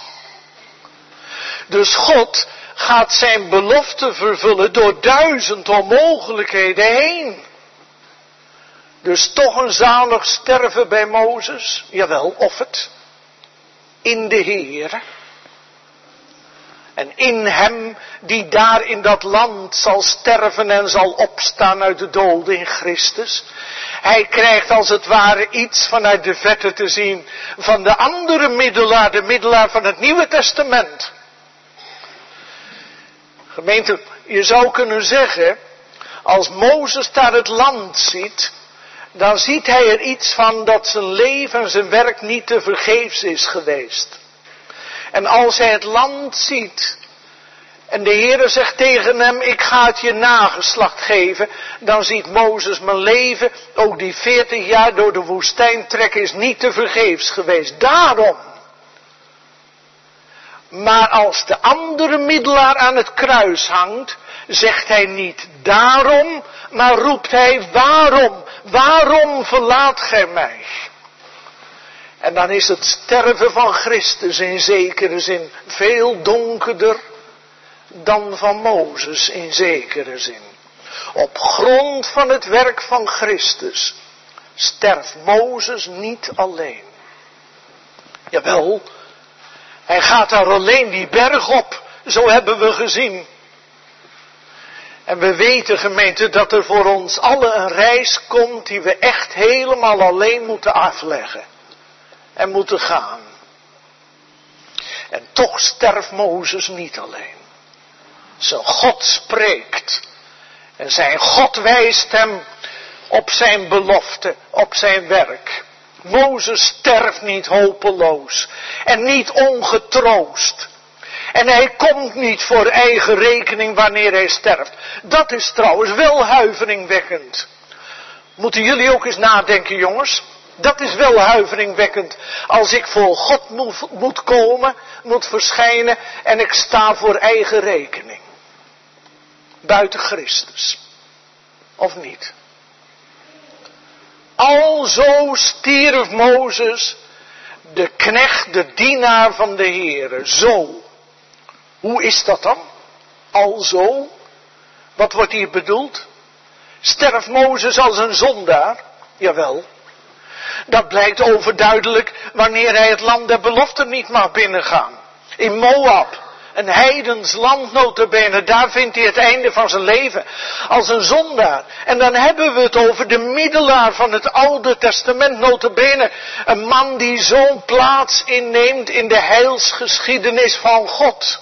S1: Dus God gaat zijn belofte vervullen door duizend onmogelijkheden heen. Dus toch een zalig sterven bij Mozes? Jawel, of het. In de Heere. En in hem die daar in dat land zal sterven en zal opstaan uit de doden in Christus. Hij krijgt als het ware iets vanuit de verte te zien van de andere middelaar, de middelaar van het Nieuwe Testament. Gemeente, je zou kunnen zeggen, als Mozes daar het land ziet, dan ziet hij er iets van dat zijn leven en zijn werk niet te vergeefs is geweest. En als hij het land ziet, en de Heere zegt tegen hem, ik ga het je nageslacht geven, dan ziet Mozes, mijn leven, ook die veertig jaar door de woestijn trekken, is niet te vergeefs geweest. Daarom. Maar als de andere middelaar aan het kruis hangt, zegt hij niet daarom, maar roept hij waarom, waarom verlaat gij mij? En dan is het sterven van Christus in zekere zin veel donkerder dan van Mozes in zekere zin. Op grond van het werk van Christus sterft Mozes niet alleen. Jawel, hij gaat daar alleen die berg op, zo hebben we gezien. En we weten, gemeente, dat er voor ons allen een reis komt die we echt helemaal alleen moeten afleggen. En moeten gaan. En toch sterft Mozes niet alleen. Zijn God spreekt. En zijn God wijst hem op zijn belofte, op zijn werk. Mozes sterft niet hopeloos. En niet ongetroost. En hij komt niet voor eigen rekening wanneer hij sterft. Dat is trouwens wel huiveringwekkend. Moeten jullie ook eens nadenken, jongens? Dat is wel huiveringwekkend. Als ik voor God moet, moet komen, moet verschijnen en ik sta voor eigen rekening. Buiten Christus. Of niet? Alzo stierf Mozes, de knecht, de dienaar van de Heere. Zo. Hoe is dat dan? Alzo? Wat wordt hier bedoeld? Sterft Mozes als een zondaar? Jawel. Dat blijkt overduidelijk wanneer hij het land der belofte niet mag binnengaan. In Moab, een heidens land nota bene, daar vindt hij het einde van zijn leven als een zondaar. En dan hebben we het over de middelaar van het Oude Testament nota bene. Een man die zo'n plaats inneemt in de heilsgeschiedenis van God.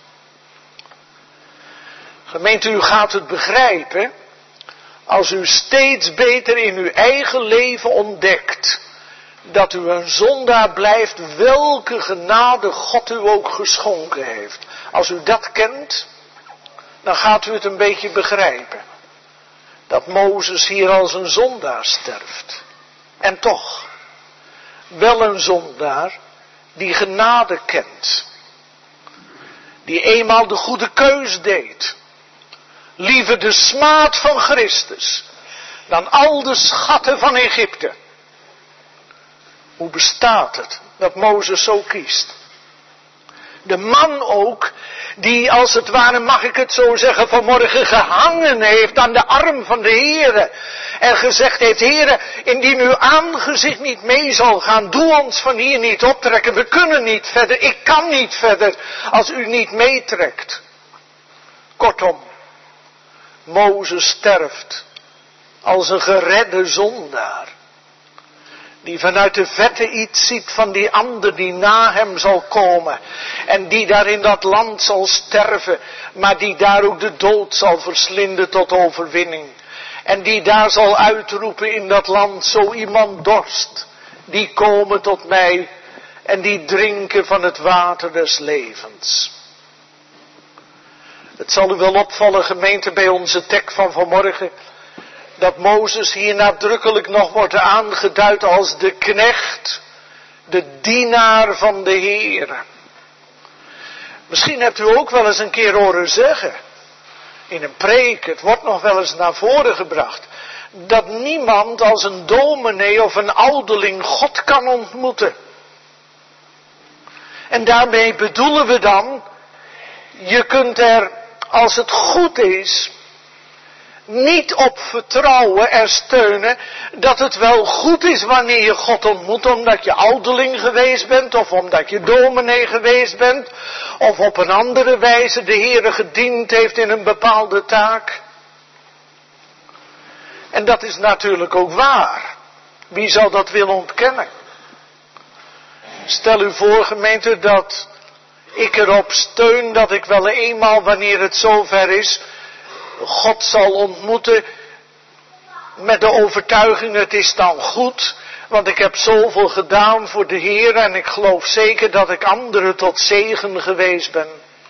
S1: Gemeente, u gaat het begrijpen als u steeds beter in uw eigen leven ontdekt dat u een zondaar blijft, welke genade God u ook geschonken heeft. Als u dat kent, dan gaat u het een beetje begrijpen. Dat Mozes hier als een zondaar sterft. En toch, wel een zondaar die genade kent. Die eenmaal de goede keus deed. Liever de smaad van Christus dan al de schatten van Egypte. Hoe bestaat het dat Mozes zo kiest? De man ook, die als het ware, mag ik het zo zeggen, vanmorgen gehangen heeft aan de arm van de Heere. En gezegd heeft, Heere, indien uw aangezicht niet mee zal gaan, doe ons van hier niet optrekken. We kunnen niet verder, ik kan niet verder als u niet meetrekt. Kortom, Mozes sterft als een geredde zondaar. Die vanuit de verte iets ziet van die ander die na hem zal komen. En die daar in dat land zal sterven. Maar die daar ook de dood zal verslinden tot overwinning. En die daar zal uitroepen in dat land, zo iemand dorst. Die komen tot mij en die drinken van het water des levens. Het zal u wel opvallen, gemeente, bij onze tekst van vanmorgen, dat Mozes hier nadrukkelijk nog wordt aangeduid als de knecht, de dienaar van de Heere. Misschien hebt u ook wel eens een keer horen zeggen, in een preek, het wordt nog wel eens naar voren gebracht, dat niemand als een dominee of een ouderling God kan ontmoeten. En daarmee bedoelen we dan, je kunt er, als het goed is, niet op vertrouwen en steunen dat het wel goed is wanneer je God ontmoet, omdat je ouderling geweest bent, of omdat je dominee geweest bent, of op een andere wijze de Heere gediend heeft in een bepaalde taak. En dat is natuurlijk ook waar. Wie zou dat willen ontkennen? Stel u voor, gemeente, dat ik erop steun dat ik wel eenmaal, wanneer het zover is, God zal ontmoeten met de overtuiging, het is dan goed, want ik heb zoveel gedaan voor de Heer en ik geloof zeker dat ik anderen tot zegen geweest ben.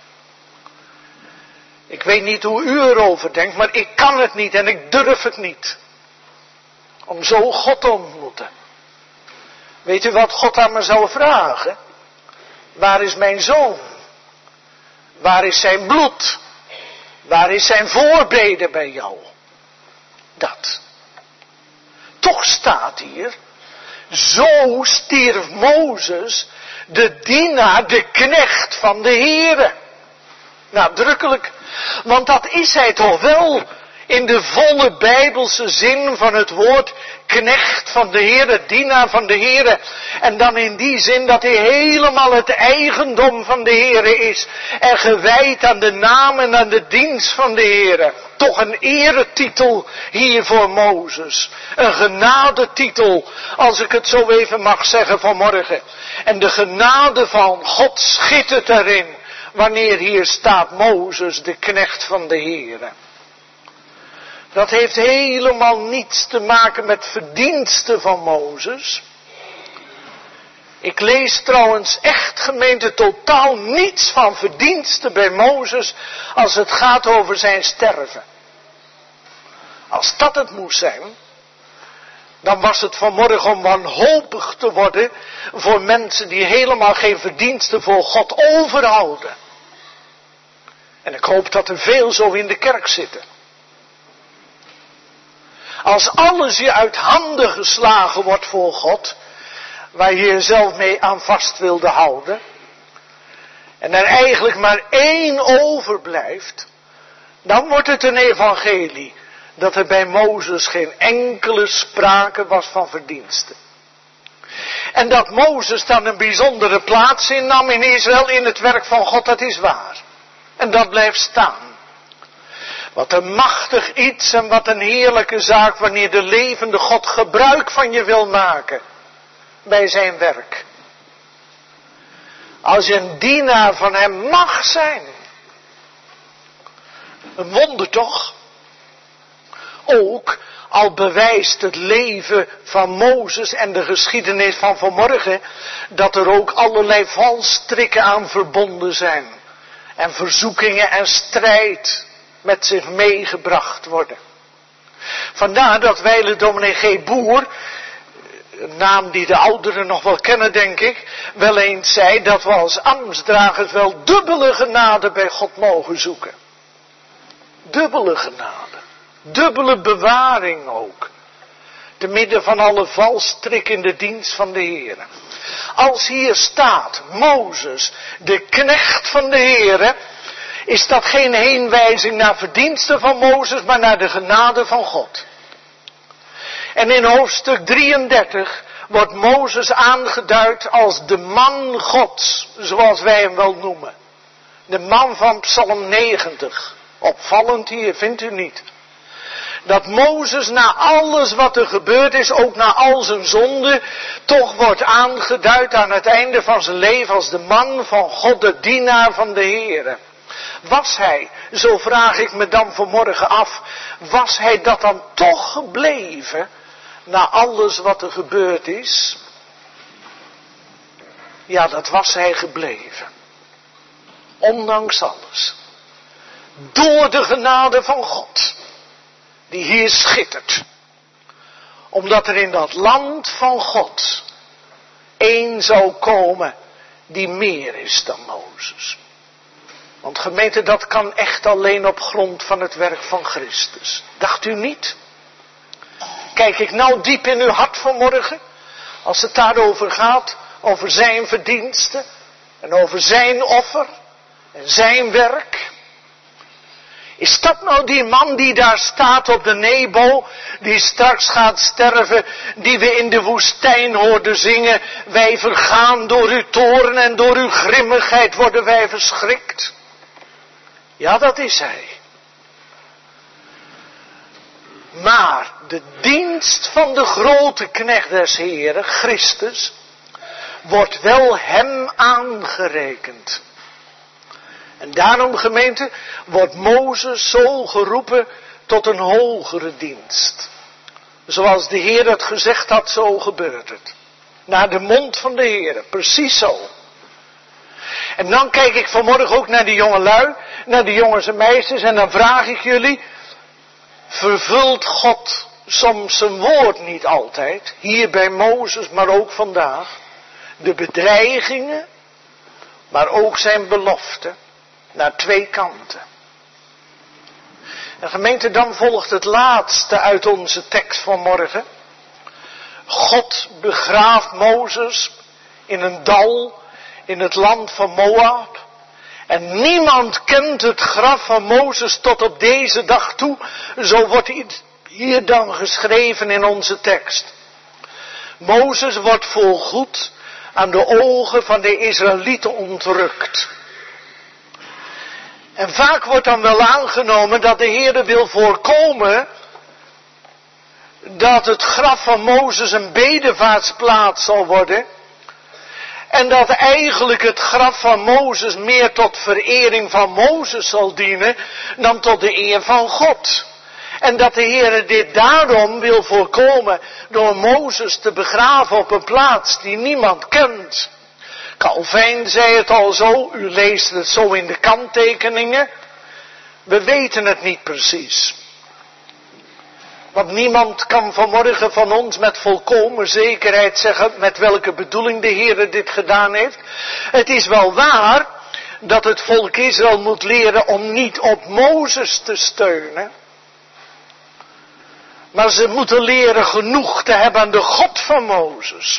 S1: Ik weet niet hoe u erover denkt, maar ik kan het niet en ik durf het niet. Om zo God te ontmoeten. Weet u wat God aan me zou vragen? Waar is mijn zoon? Waar is zijn bloed? Waar is zijn voorbeden bij jou? Dat. Toch staat hier, zo stierf Mozes, de dienaar, de knecht van de Heere. Nadrukkelijk, want dat is hij toch wel in de volle Bijbelse zin van het woord knecht van de Heere, dienaar van de Heere. En dan in die zin dat hij helemaal het eigendom van de Heere is. En gewijd aan de naam en aan de dienst van de Heere. Toch een eretitel hier voor Mozes. Een genadetitel, als ik het zo even mag zeggen vanmorgen. En de genade van God schittert erin, wanneer hier staat Mozes, de knecht van de Heere. Dat heeft helemaal niets te maken met verdiensten van Mozes. Ik lees trouwens echt, gemeente, totaal niets van verdiensten bij Mozes als het gaat over zijn sterven. Als dat het moest zijn, dan was het vanmorgen om wanhopig te worden voor mensen die helemaal geen verdiensten voor God overhouden. En ik hoop dat er veel zo in de kerk zitten. Als alles je uit handen geslagen wordt voor God, waar je jezelf mee aan vast wilde houden, en er eigenlijk maar één overblijft, dan wordt het een evangelie dat er bij Mozes geen enkele sprake was van verdiensten. En dat Mozes dan een bijzondere plaats innam in Israël in het werk van God, dat is waar. En dat blijft staan. Wat een machtig iets en wat een heerlijke zaak wanneer de levende God gebruik van je wil maken bij zijn werk. Als je een dienaar van hem mag zijn. Een wonder toch? Ook al bewijst het leven van Mozes en de geschiedenis van vanmorgen dat er ook allerlei valstrikken aan verbonden zijn. En verzoekingen en strijd met zich meegebracht worden. Vandaar dat wijlen dominee G. Boer, een naam die de ouderen nog wel kennen denk ik, wel eens zei dat we als ambtsdragers wel dubbele genade bij God mogen zoeken. Dubbele genade. Dubbele bewaring ook. Te midden van alle valstrik in de dienst van de Heer. Als hier staat Mozes, de knecht van de Heer, is dat geen heenwijzing naar verdiensten van Mozes, maar naar de genade van God. En in hoofdstuk drieëndertig wordt Mozes aangeduid als de man Gods, zoals wij hem wel noemen. De man van Psalm negentig. Opvallend hier, vindt u niet? Dat Mozes na alles wat er gebeurd is, ook na al zijn zonden, toch wordt aangeduid aan het einde van zijn leven als de man van God, de dienaar van de Heere. Was hij, zo vraag ik me dan vanmorgen af, was hij dat dan toch gebleven na alles wat er gebeurd is? Ja, dat was hij gebleven. Ondanks alles. Door de genade van God. Die hier schittert. Omdat er in dat land van God één zou komen die meer is dan Mozes. Want gemeente, dat kan echt alleen op grond van het werk van Christus. Dacht u niet? Kijk ik nou diep in uw hart vanmorgen, als het daarover gaat, over zijn verdiensten en over zijn offer en zijn werk. Is dat nou die man die daar staat op de Nebo, die straks gaat sterven, die we in de woestijn hoorden zingen, wij vergaan door uw toorn en door uw grimmigheid worden wij verschrikt? Ja, dat is hij. Maar de dienst van de grote knecht des Heren, Christus, wordt wel hem aangerekend. En daarom, gemeente, wordt Mozes zo geroepen tot een hogere dienst. Zoals de Heer het gezegd had, zo gebeurt het. Naar de mond van de Heer, precies zo. En dan kijk ik vanmorgen ook naar die jongelui, naar de jongens en meisjes, en dan vraag ik jullie, vervult God soms zijn woord niet altijd, hier bij Mozes, maar ook vandaag, de bedreigingen, maar ook zijn beloften, naar twee kanten. En gemeente, dan volgt het laatste uit onze tekst van morgen. God begraaft Mozes in een dal in het land van Moab. En niemand kent het graf van Mozes tot op deze dag toe. Zo wordt hier dan geschreven in onze tekst. Mozes wordt voorgoed aan de ogen van de Israëlieten ontrukt. En vaak wordt dan wel aangenomen dat de Heer wil voorkomen dat het graf van Mozes een bedevaartsplaats zal worden. En dat eigenlijk het graf van Mozes meer tot verering van Mozes zal dienen dan tot de eer van God. En dat de Heer dit daarom wil voorkomen door Mozes te begraven op een plaats die niemand kent. Calvijn zei het al zo, u leest het zo in de kanttekeningen. We weten het niet precies. Want niemand kan vanmorgen van ons met volkomen zekerheid zeggen met welke bedoeling de Heer dit gedaan heeft. Het is wel waar dat het volk Israël moet leren om niet op Mozes te steunen. Maar ze moeten leren genoeg te hebben aan de God van Mozes.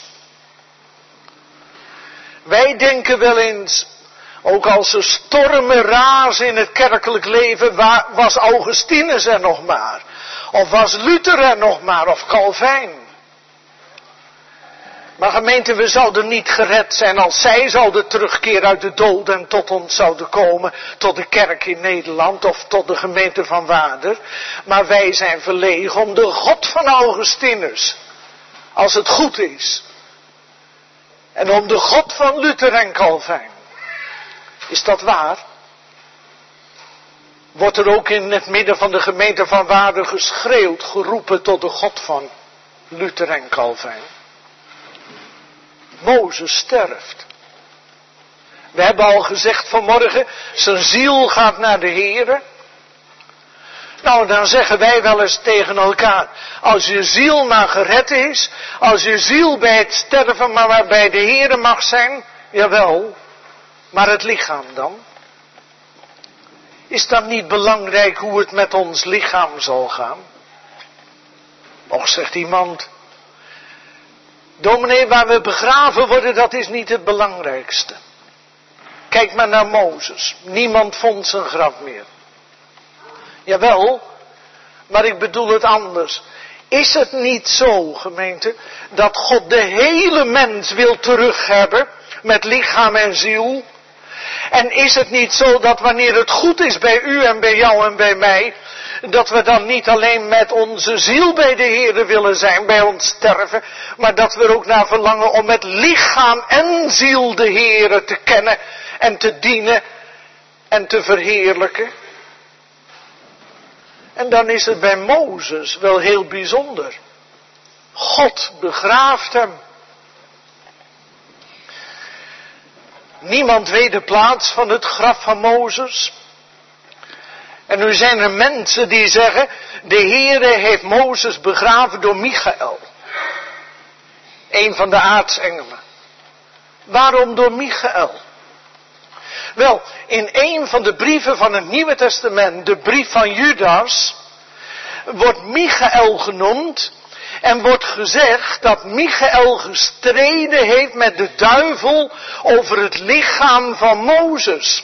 S1: Wij denken wel eens, ook als er stormen razen in het kerkelijk leven, waar was Augustinus er nog maar? Of was Luther er nog maar? Of Calvijn? Maar gemeente, we zouden niet gered zijn als zij zouden terugkeren uit de dood en tot ons zouden komen, tot de kerk in Nederland of tot de gemeente van Waarder. Maar wij zijn verlegen om de God van Augustinus, als het goed is. En om de God van Luther en Calvijn. Is dat waar? Wordt er ook in het midden van de gemeente van Waarder geschreeuwd, geroepen tot de God van Luther en Calvijn? Mozes sterft. We hebben al gezegd vanmorgen, zijn ziel gaat naar de Heere. Nou, dan zeggen wij wel eens tegen elkaar, als je ziel maar gered is, als je ziel bij het sterven maar bij de Heere mag zijn, jawel, maar het lichaam dan? Is dan niet belangrijk hoe het met ons lichaam zal gaan? Och, zegt iemand, dominee, waar we begraven worden, dat is niet het belangrijkste. Kijk maar naar Mozes. Niemand vond zijn graf meer. Jawel, maar ik bedoel het anders. Is het niet zo, gemeente, dat God de hele mens wil terug hebben met lichaam en ziel? En is het niet zo dat wanneer het goed is bij u en bij jou en bij mij, dat we dan niet alleen met onze ziel bij de Heere willen zijn, bij ons sterven, maar dat we er ook naar verlangen om met lichaam en ziel de Heere te kennen en te dienen en te verheerlijken? En dan is het bij Mozes wel heel bijzonder. God begraaft hem. Niemand weet de plaats van het graf van Mozes. En nu zijn er mensen die zeggen, de Heere heeft Mozes begraven door Michael. Een van de aartsengelen. Waarom door Michael? Wel, in een van de brieven van het Nieuwe Testament, de brief van Judas, wordt Michael genoemd en wordt gezegd dat Michael gestreden heeft met de duivel over het lichaam van Mozes.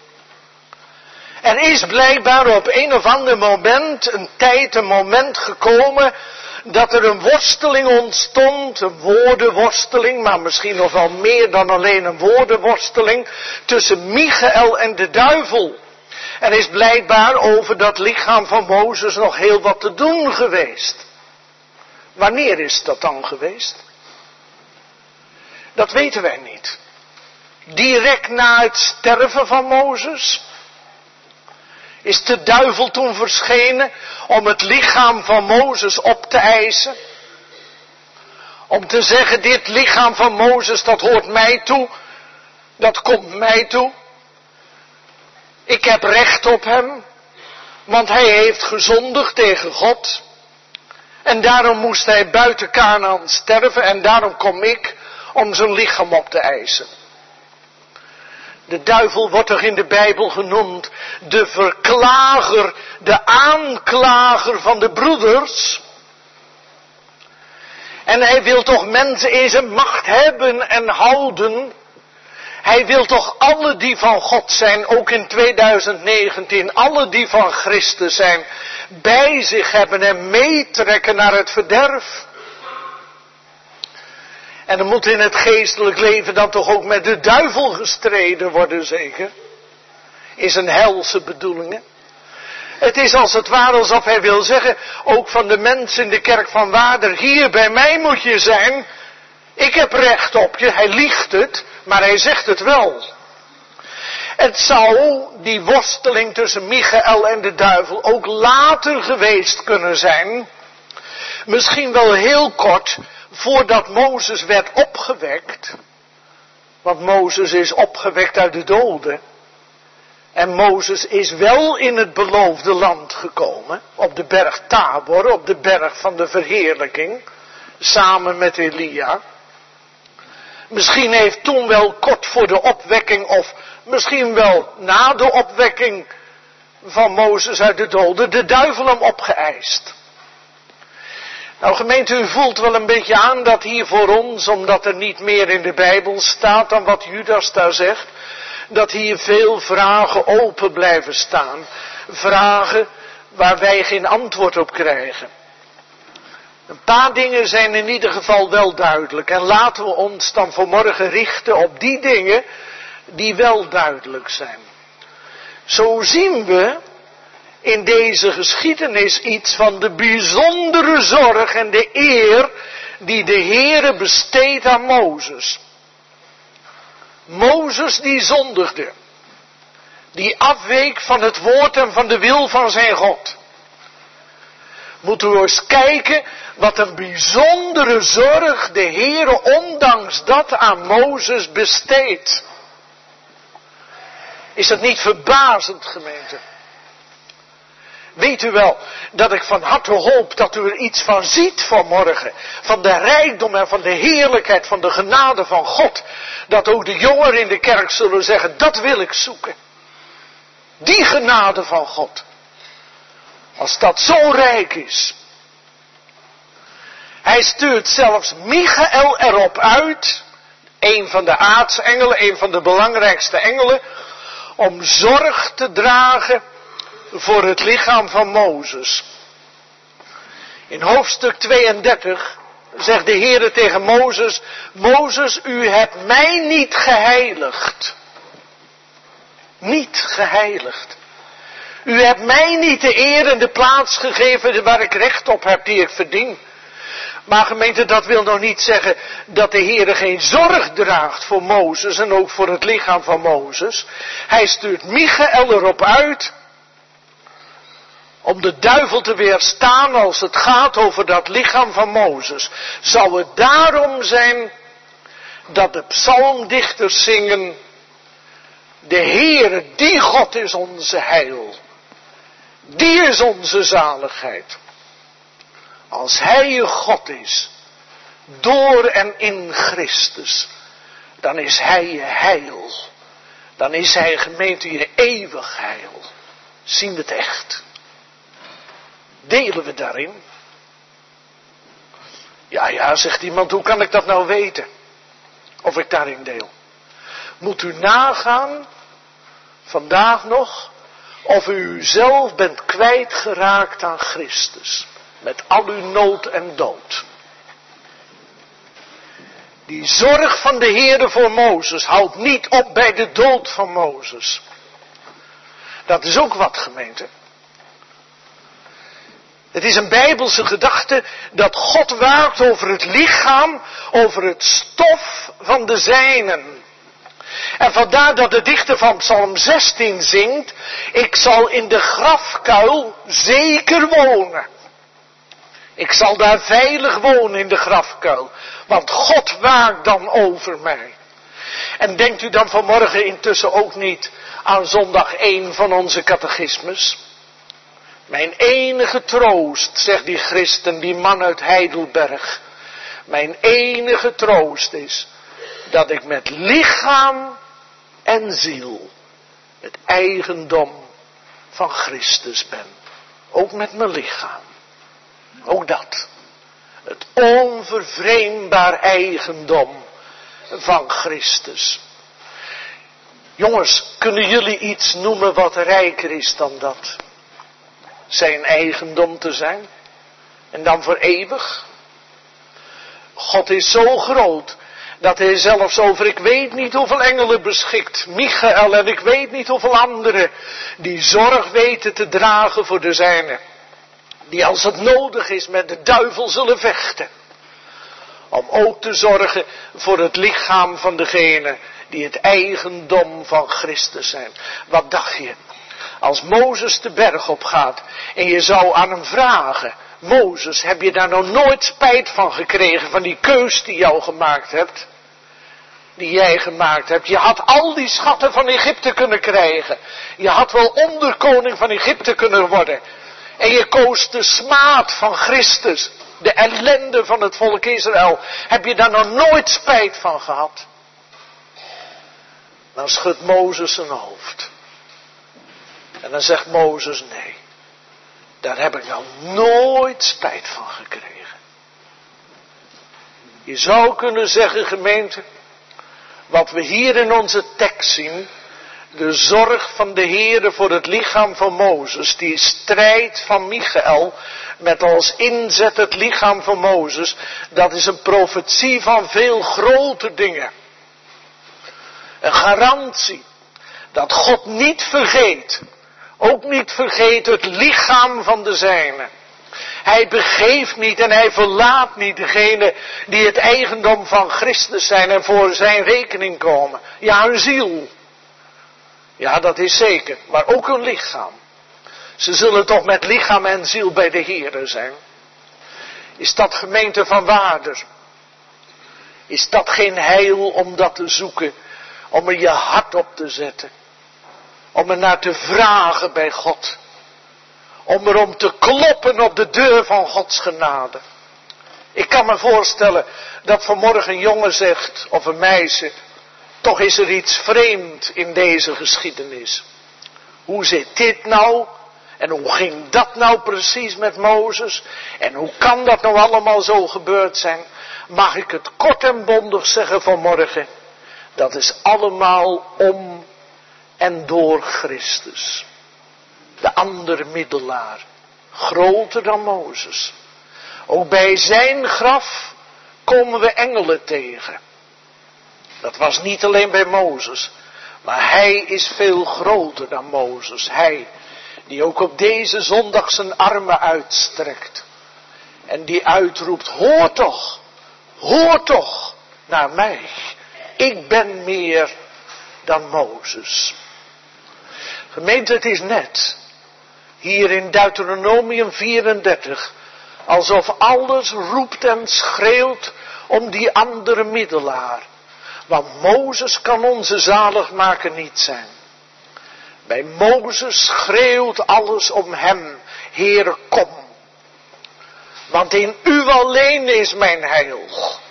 S1: Er is blijkbaar op een of ander moment, een tijd, een moment gekomen, dat er een worsteling ontstond, een woordenworsteling, maar misschien nog wel meer dan alleen een woordenworsteling, tussen Michael en de duivel. Er is blijkbaar over dat lichaam van Mozes nog heel wat te doen geweest. Wanneer is dat dan geweest? Dat weten wij niet. Direct na het sterven van Mozes is de duivel toen verschenen om het lichaam van Mozes op te eisen. Om te zeggen, dit lichaam van Mozes, dat hoort mij toe. Dat komt mij toe. Ik heb recht op hem. Want hij heeft gezondigd tegen God. En daarom moest hij buiten Kanaan sterven. En daarom kom ik om zijn lichaam op te eisen. De duivel wordt toch in de Bijbel genoemd de verklager, de aanklager van de broeders. En hij wil toch mensen in zijn macht hebben en houden. Hij wil toch alle die van God zijn, ook in tweeduizend negentien, alle die van Christus zijn, bij zich hebben en meetrekken naar het verderf. En er moet in het geestelijk leven dan toch ook met de duivel gestreden worden, zeker? Is een helse bedoelingen. Het is als het ware alsof hij wil zeggen, ook van de mensen in de kerk van Waarder, hier bij mij moet je zijn. Ik heb recht op je, hij liegt het, maar hij zegt het wel. Het zou die worsteling tussen Michael en de duivel ook later geweest kunnen zijn. Misschien wel heel kort voordat Mozes werd opgewekt. Want Mozes is opgewekt uit de doden. En Mozes is wel in het beloofde land gekomen. Op de berg Tabor, op de berg van de verheerlijking. Samen met Elia. Misschien heeft toen wel kort voor de opwekking of misschien wel na de opwekking van Mozes uit de doden de duivel hem opgeëist. Nou gemeente, u voelt wel een beetje aan dat hier voor ons, omdat er niet meer in de Bijbel staat dan wat Judas daar zegt, dat hier veel vragen open blijven staan. Vragen waar wij geen antwoord op krijgen. Een paar dingen zijn in ieder geval wel duidelijk. En laten we ons dan vanmorgen richten op die dingen die wel duidelijk zijn. Zo zien we in deze geschiedenis iets van de bijzondere zorg en de eer die de Heere besteedt aan Mozes. Mozes die zondigde. Die afweek van het woord en van de wil van zijn God. Moeten we eens kijken wat een bijzondere zorg de Heere ondanks dat aan Mozes besteedt. Is dat niet verbazend, gemeente? Weet u wel dat ik van harte hoop dat u er iets van ziet vanmorgen. Van de rijkdom en van de heerlijkheid van de genade van God. Dat ook de jongeren in de kerk zullen zeggen, dat wil ik zoeken. Die genade van God. Als dat zo rijk is. Hij stuurt zelfs Michael erop uit. Een van de aartsengelen, een van de belangrijkste engelen. Om zorg te dragen voor het lichaam van Mozes. In hoofdstuk tweeëndertig zegt de Heere tegen Mozes: Mozes, u hebt mij niet geheiligd. Niet geheiligd. U hebt mij niet de eer en de plaats gegeven waar ik recht op heb, die ik verdien. Maar gemeente, dat wil nog niet zeggen dat de Heere geen zorg draagt voor Mozes en ook voor het lichaam van Mozes. Hij stuurt Michael erop uit om de duivel te weerstaan als het gaat over dat lichaam van Mozes. Zou het daarom zijn dat de psalmdichters zingen: de Heere, die God is onze heil. Die is onze zaligheid. Als Hij je God is, door en in Christus, dan is Hij je heil. Dan is Hij, gemeente, je eeuwig heil. Zien we het echt? Delen we daarin? Ja, ja, zegt iemand, hoe kan ik dat nou weten? Of ik daarin deel? Moet u nagaan, vandaag nog, of u zelf bent kwijtgeraakt aan Christus. Met al uw nood en dood. Die zorg van de Heere voor Mozes houdt niet op bij de dood van Mozes. Dat is ook wat, gemeente. Het is een bijbelse gedachte dat God waakt over het lichaam, over het stof van de zijnen. En vandaar dat de dichter van Psalm zestien zingt: ik zal in de grafkuil zeker wonen. Ik zal daar veilig wonen in de grafkuil. Want God waakt dan over mij. En denkt u dan vanmorgen intussen ook niet aan zondag één van onze catechismus? Mijn enige troost, zegt die christen, die man uit Heidelberg. Mijn enige troost is dat ik met lichaam en ziel het eigendom van Christus ben. Ook met mijn lichaam. Ook dat. Het onvervreemdbaar eigendom van Christus. Jongens, kunnen jullie iets noemen wat rijker is dan dat? Zijn eigendom te zijn? En dan voor eeuwig? God is zo groot dat hij zelfs over ik weet niet hoeveel engelen beschikt. Michael en ik weet niet hoeveel anderen die zorg weten te dragen voor de zijnen. Die als het nodig is met de duivel zullen vechten. Om ook te zorgen voor het lichaam van degene die het eigendom van Christus zijn. Wat dacht je? Als Mozes de berg op gaat en je zou aan hem vragen, Mozes, heb je daar nou nooit spijt van gekregen, van die keus die jou gemaakt hebt? Die jij gemaakt hebt. Je had al die schatten van Egypte kunnen krijgen. Je had wel onderkoning van Egypte kunnen worden. En je koos de smaad van Christus. De ellende van het volk Israël. Heb je daar nou nooit spijt van gehad? Dan schudt Mozes zijn hoofd. En dan zegt Mozes, nee. Daar heb ik nou nooit spijt van gekregen. Je zou kunnen zeggen, gemeente, wat we hier in onze tekst zien, de zorg van de Heere voor het lichaam van Mozes, die strijd van Michael met als inzet het lichaam van Mozes, dat is een profetie van veel grote dingen. Een garantie dat God niet vergeet, ook niet vergeet het lichaam van de zijne. Hij begeeft niet en hij verlaat niet degene die het eigendom van Christus zijn en voor zijn rekening komen. Ja, hun ziel. Ja, dat is zeker. Maar ook hun lichaam. Ze zullen toch met lichaam en ziel bij de Heere zijn. Is dat gemeente van waarde? Is dat geen heil om dat te zoeken? Om er je hart op te zetten? Om er naar te vragen bij God? Om erom te kloppen op de deur van Gods genade. Ik kan me voorstellen dat vanmorgen een jongen zegt, of een meisje, toch is er iets vreemd in deze geschiedenis. Hoe zit dit nou? En hoe ging dat nou precies met Mozes? En hoe kan dat nou allemaal zo gebeurd zijn? Mag ik het kort en bondig zeggen vanmorgen? Dat is allemaal om en door Christus. De andere middelaar. Groter dan Mozes. Ook bij zijn graf komen we engelen tegen. Dat was niet alleen bij Mozes. Maar hij is veel groter dan Mozes. Hij die ook op deze zondag zijn armen uitstrekt. En die uitroept, hoor toch, hoor toch naar mij. Ik ben meer dan Mozes. Gemeente, het is net hier in Deuteronomium vierendertig, alsof alles roept en schreeuwt om die andere middelaar. Want Mozes kan onze zaligmaker niet zijn. Bij Mozes schreeuwt alles om hem, Heere, kom. Want in u alleen is mijn heil.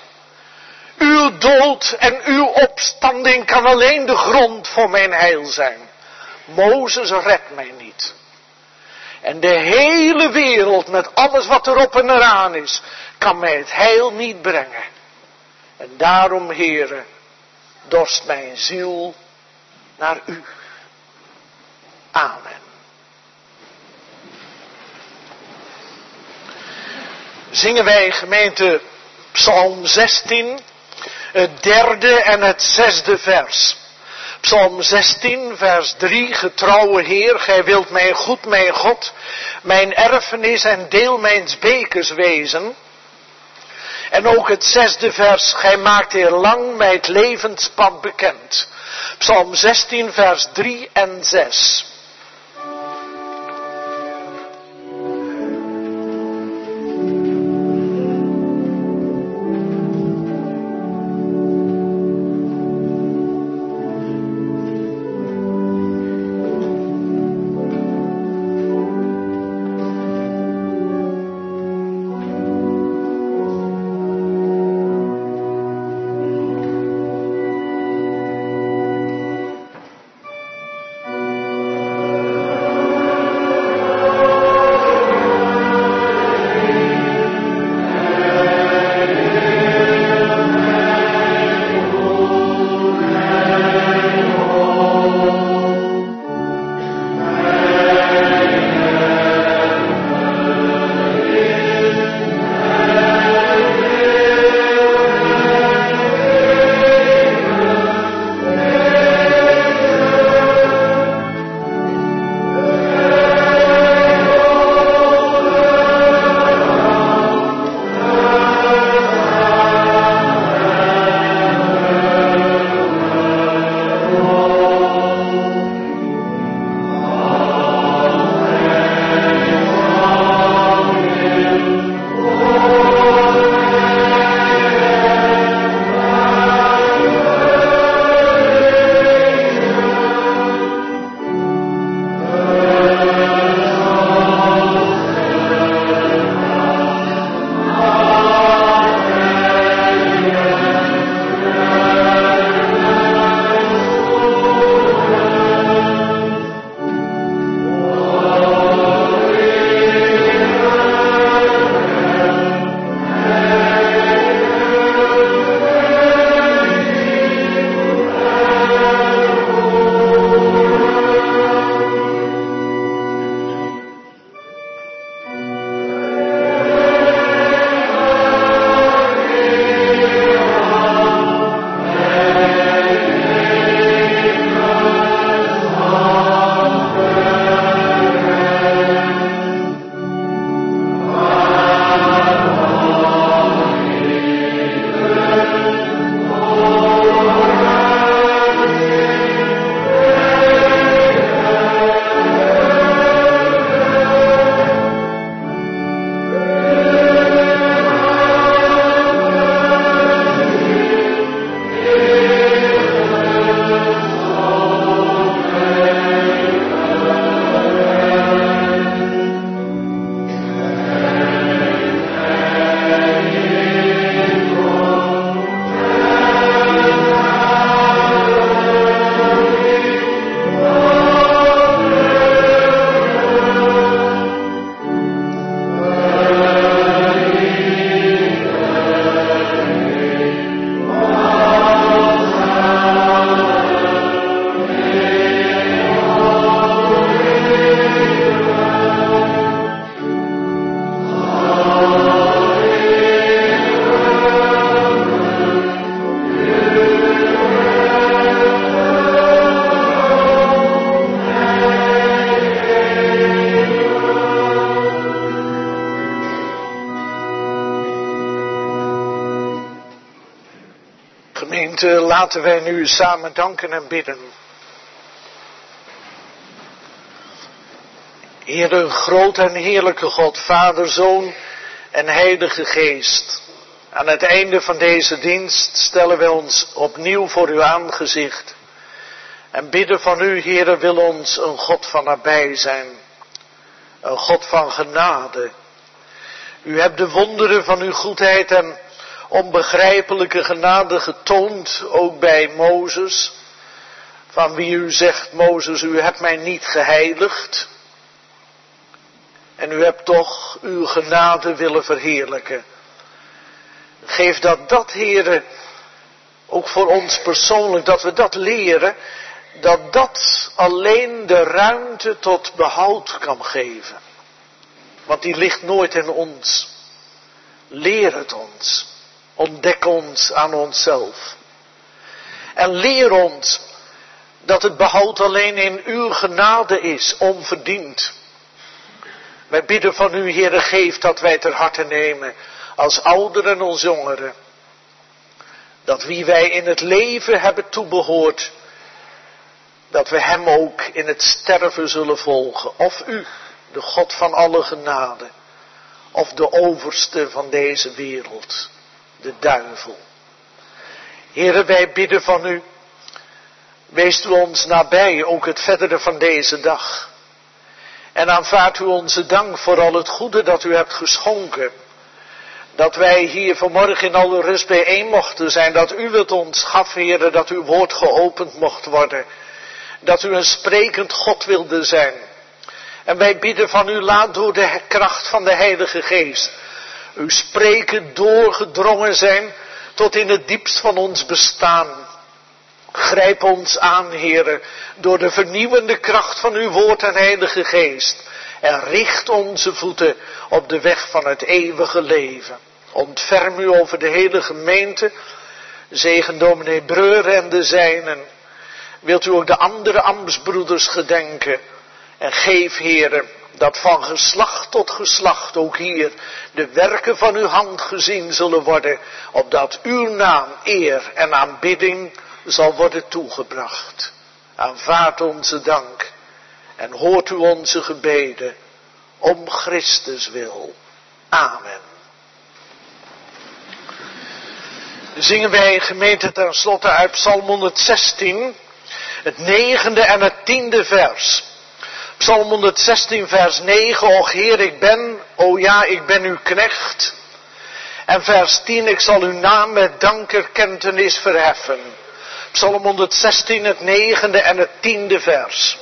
S1: Uw dood en uw opstanding kan alleen de grond voor mijn heil zijn. Mozes redt mij niet. En de hele wereld met alles wat erop en eraan is, kan mij het heil niet brengen. En daarom, Heere, dorst mijn ziel naar u. Amen. Zingen wij, gemeente, Psalm zestien, het derde en het zesde vers. Psalm zestien, vers drie, getrouwe Heer, gij wilt mij goed, mijn God, mijn erfenis en deel mijns bekers wezen. En ook het zesde vers, gij maakt hier lang mij het levenspad bekend. Psalm zestien, vers drie en zes. Gemeente, laten wij nu samen danken en bidden. Heere, groot en heerlijke God, Vader, Zoon en Heilige Geest. Aan het einde van deze dienst stellen wij ons opnieuw voor uw aangezicht. En bidden van u, Heere, wil ons een God van nabij zijn. Een God van genade. U hebt de wonderen van uw goedheid en onbegrijpelijke genade getoond, ook bij Mozes. Van wie u zegt, Mozes, u hebt mij niet geheiligd. En u hebt toch uw genade willen verheerlijken. Geef dat dat, Heere, ook voor ons persoonlijk, dat we dat leren, dat dat alleen de ruimte tot behoud kan geven. Want die ligt nooit in ons. Leer het ons. Ontdek ons aan onszelf. En leer ons dat het behoud alleen in uw genade is, onverdiend. Wij bidden van u, Heere, geef dat wij ter harte nemen, als ouderen en als jongeren, dat wie wij in het leven hebben toebehoord, dat we hem ook in het sterven zullen volgen. Of u, de God van alle genade, of de overste van deze wereld, de duivel. Heere, wij bidden van u, wees u ons nabij, ook het verdere van deze dag. En aanvaardt u onze dank voor al het goede dat u hebt geschonken. Dat wij hier vanmorgen in alle rust bijeen mochten zijn. Dat u het ons gaf, Heere, dat uw woord geopend mocht worden. Dat u een sprekend God wilde zijn. En wij bidden van u, laat door de kracht van de Heilige Geest uw spreken doorgedrongen zijn tot in het diepst van ons bestaan. Grijp ons aan, Heere, door de vernieuwende kracht van uw woord en Heilige Geest. En richt onze voeten op de weg van het eeuwige leven. Ontferm u over de hele gemeente. Zegen dominee Breuer en de zijnen. Wilt u ook de andere ambtsbroeders gedenken. En geef, Heere, dat van geslacht tot geslacht ook hier de werken van uw hand gezien zullen worden. Opdat uw naam, eer en aanbidding zal worden toegebracht. Aanvaard onze dank en hoort u onze gebeden om Christus wil. Amen. Zingen wij, gemeente, ten slotte uit Psalm honderdzestien, het negende en het tiende vers. Psalm honderdzestien vers negen, och Heer, ik ben, o ja, ik ben uw knecht. En vers tien, ik zal uw naam met dankerkentenis verheffen. Psalm honderdzestien, het negende en het tiende vers.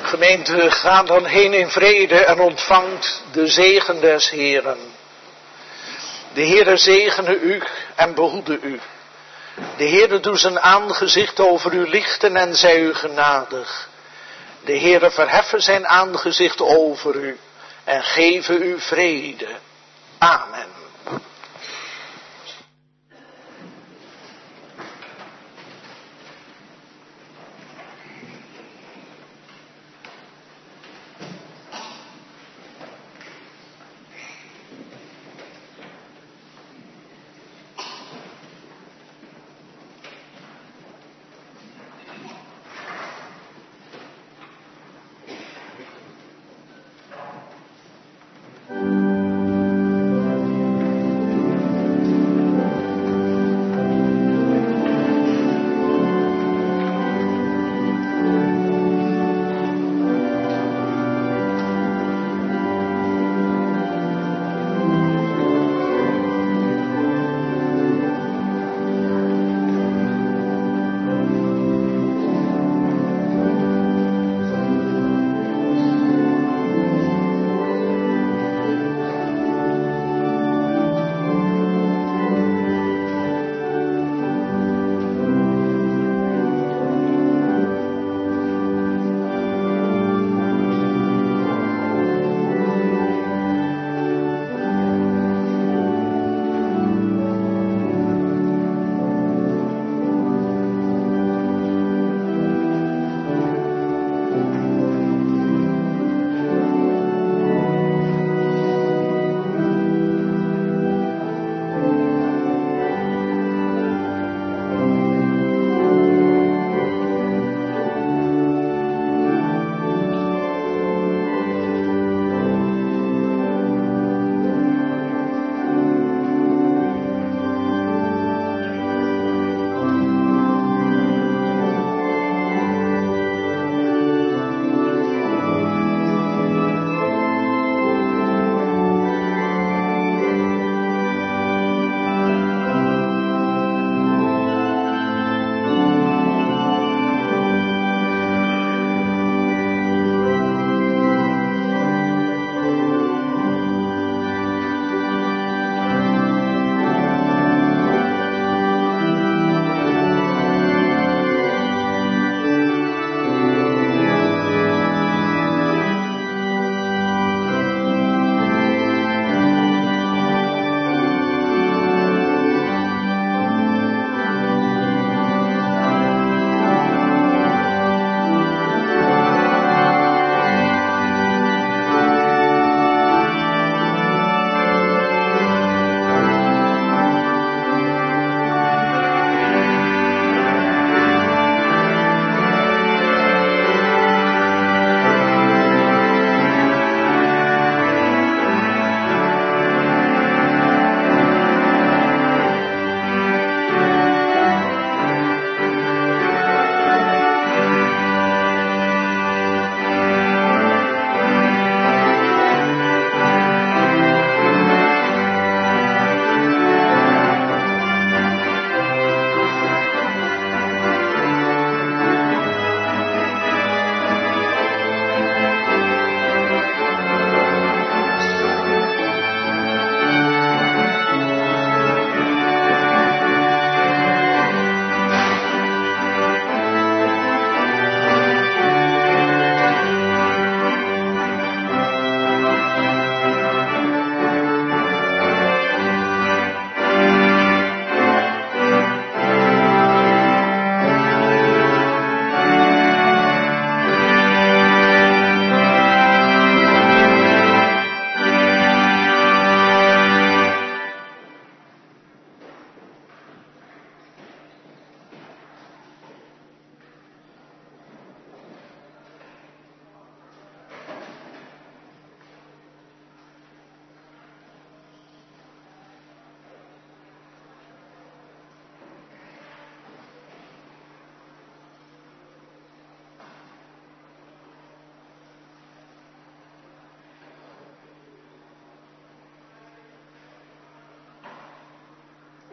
S1: Gemeente, ga dan heen in vrede en ontvangt de zegen des Heeren. De Heere zegene u en behoede u. De Heere doe zijn aangezicht over u lichten en zij u genadig. De Heere verheffen zijn aangezicht over u en geven u vrede. Amen.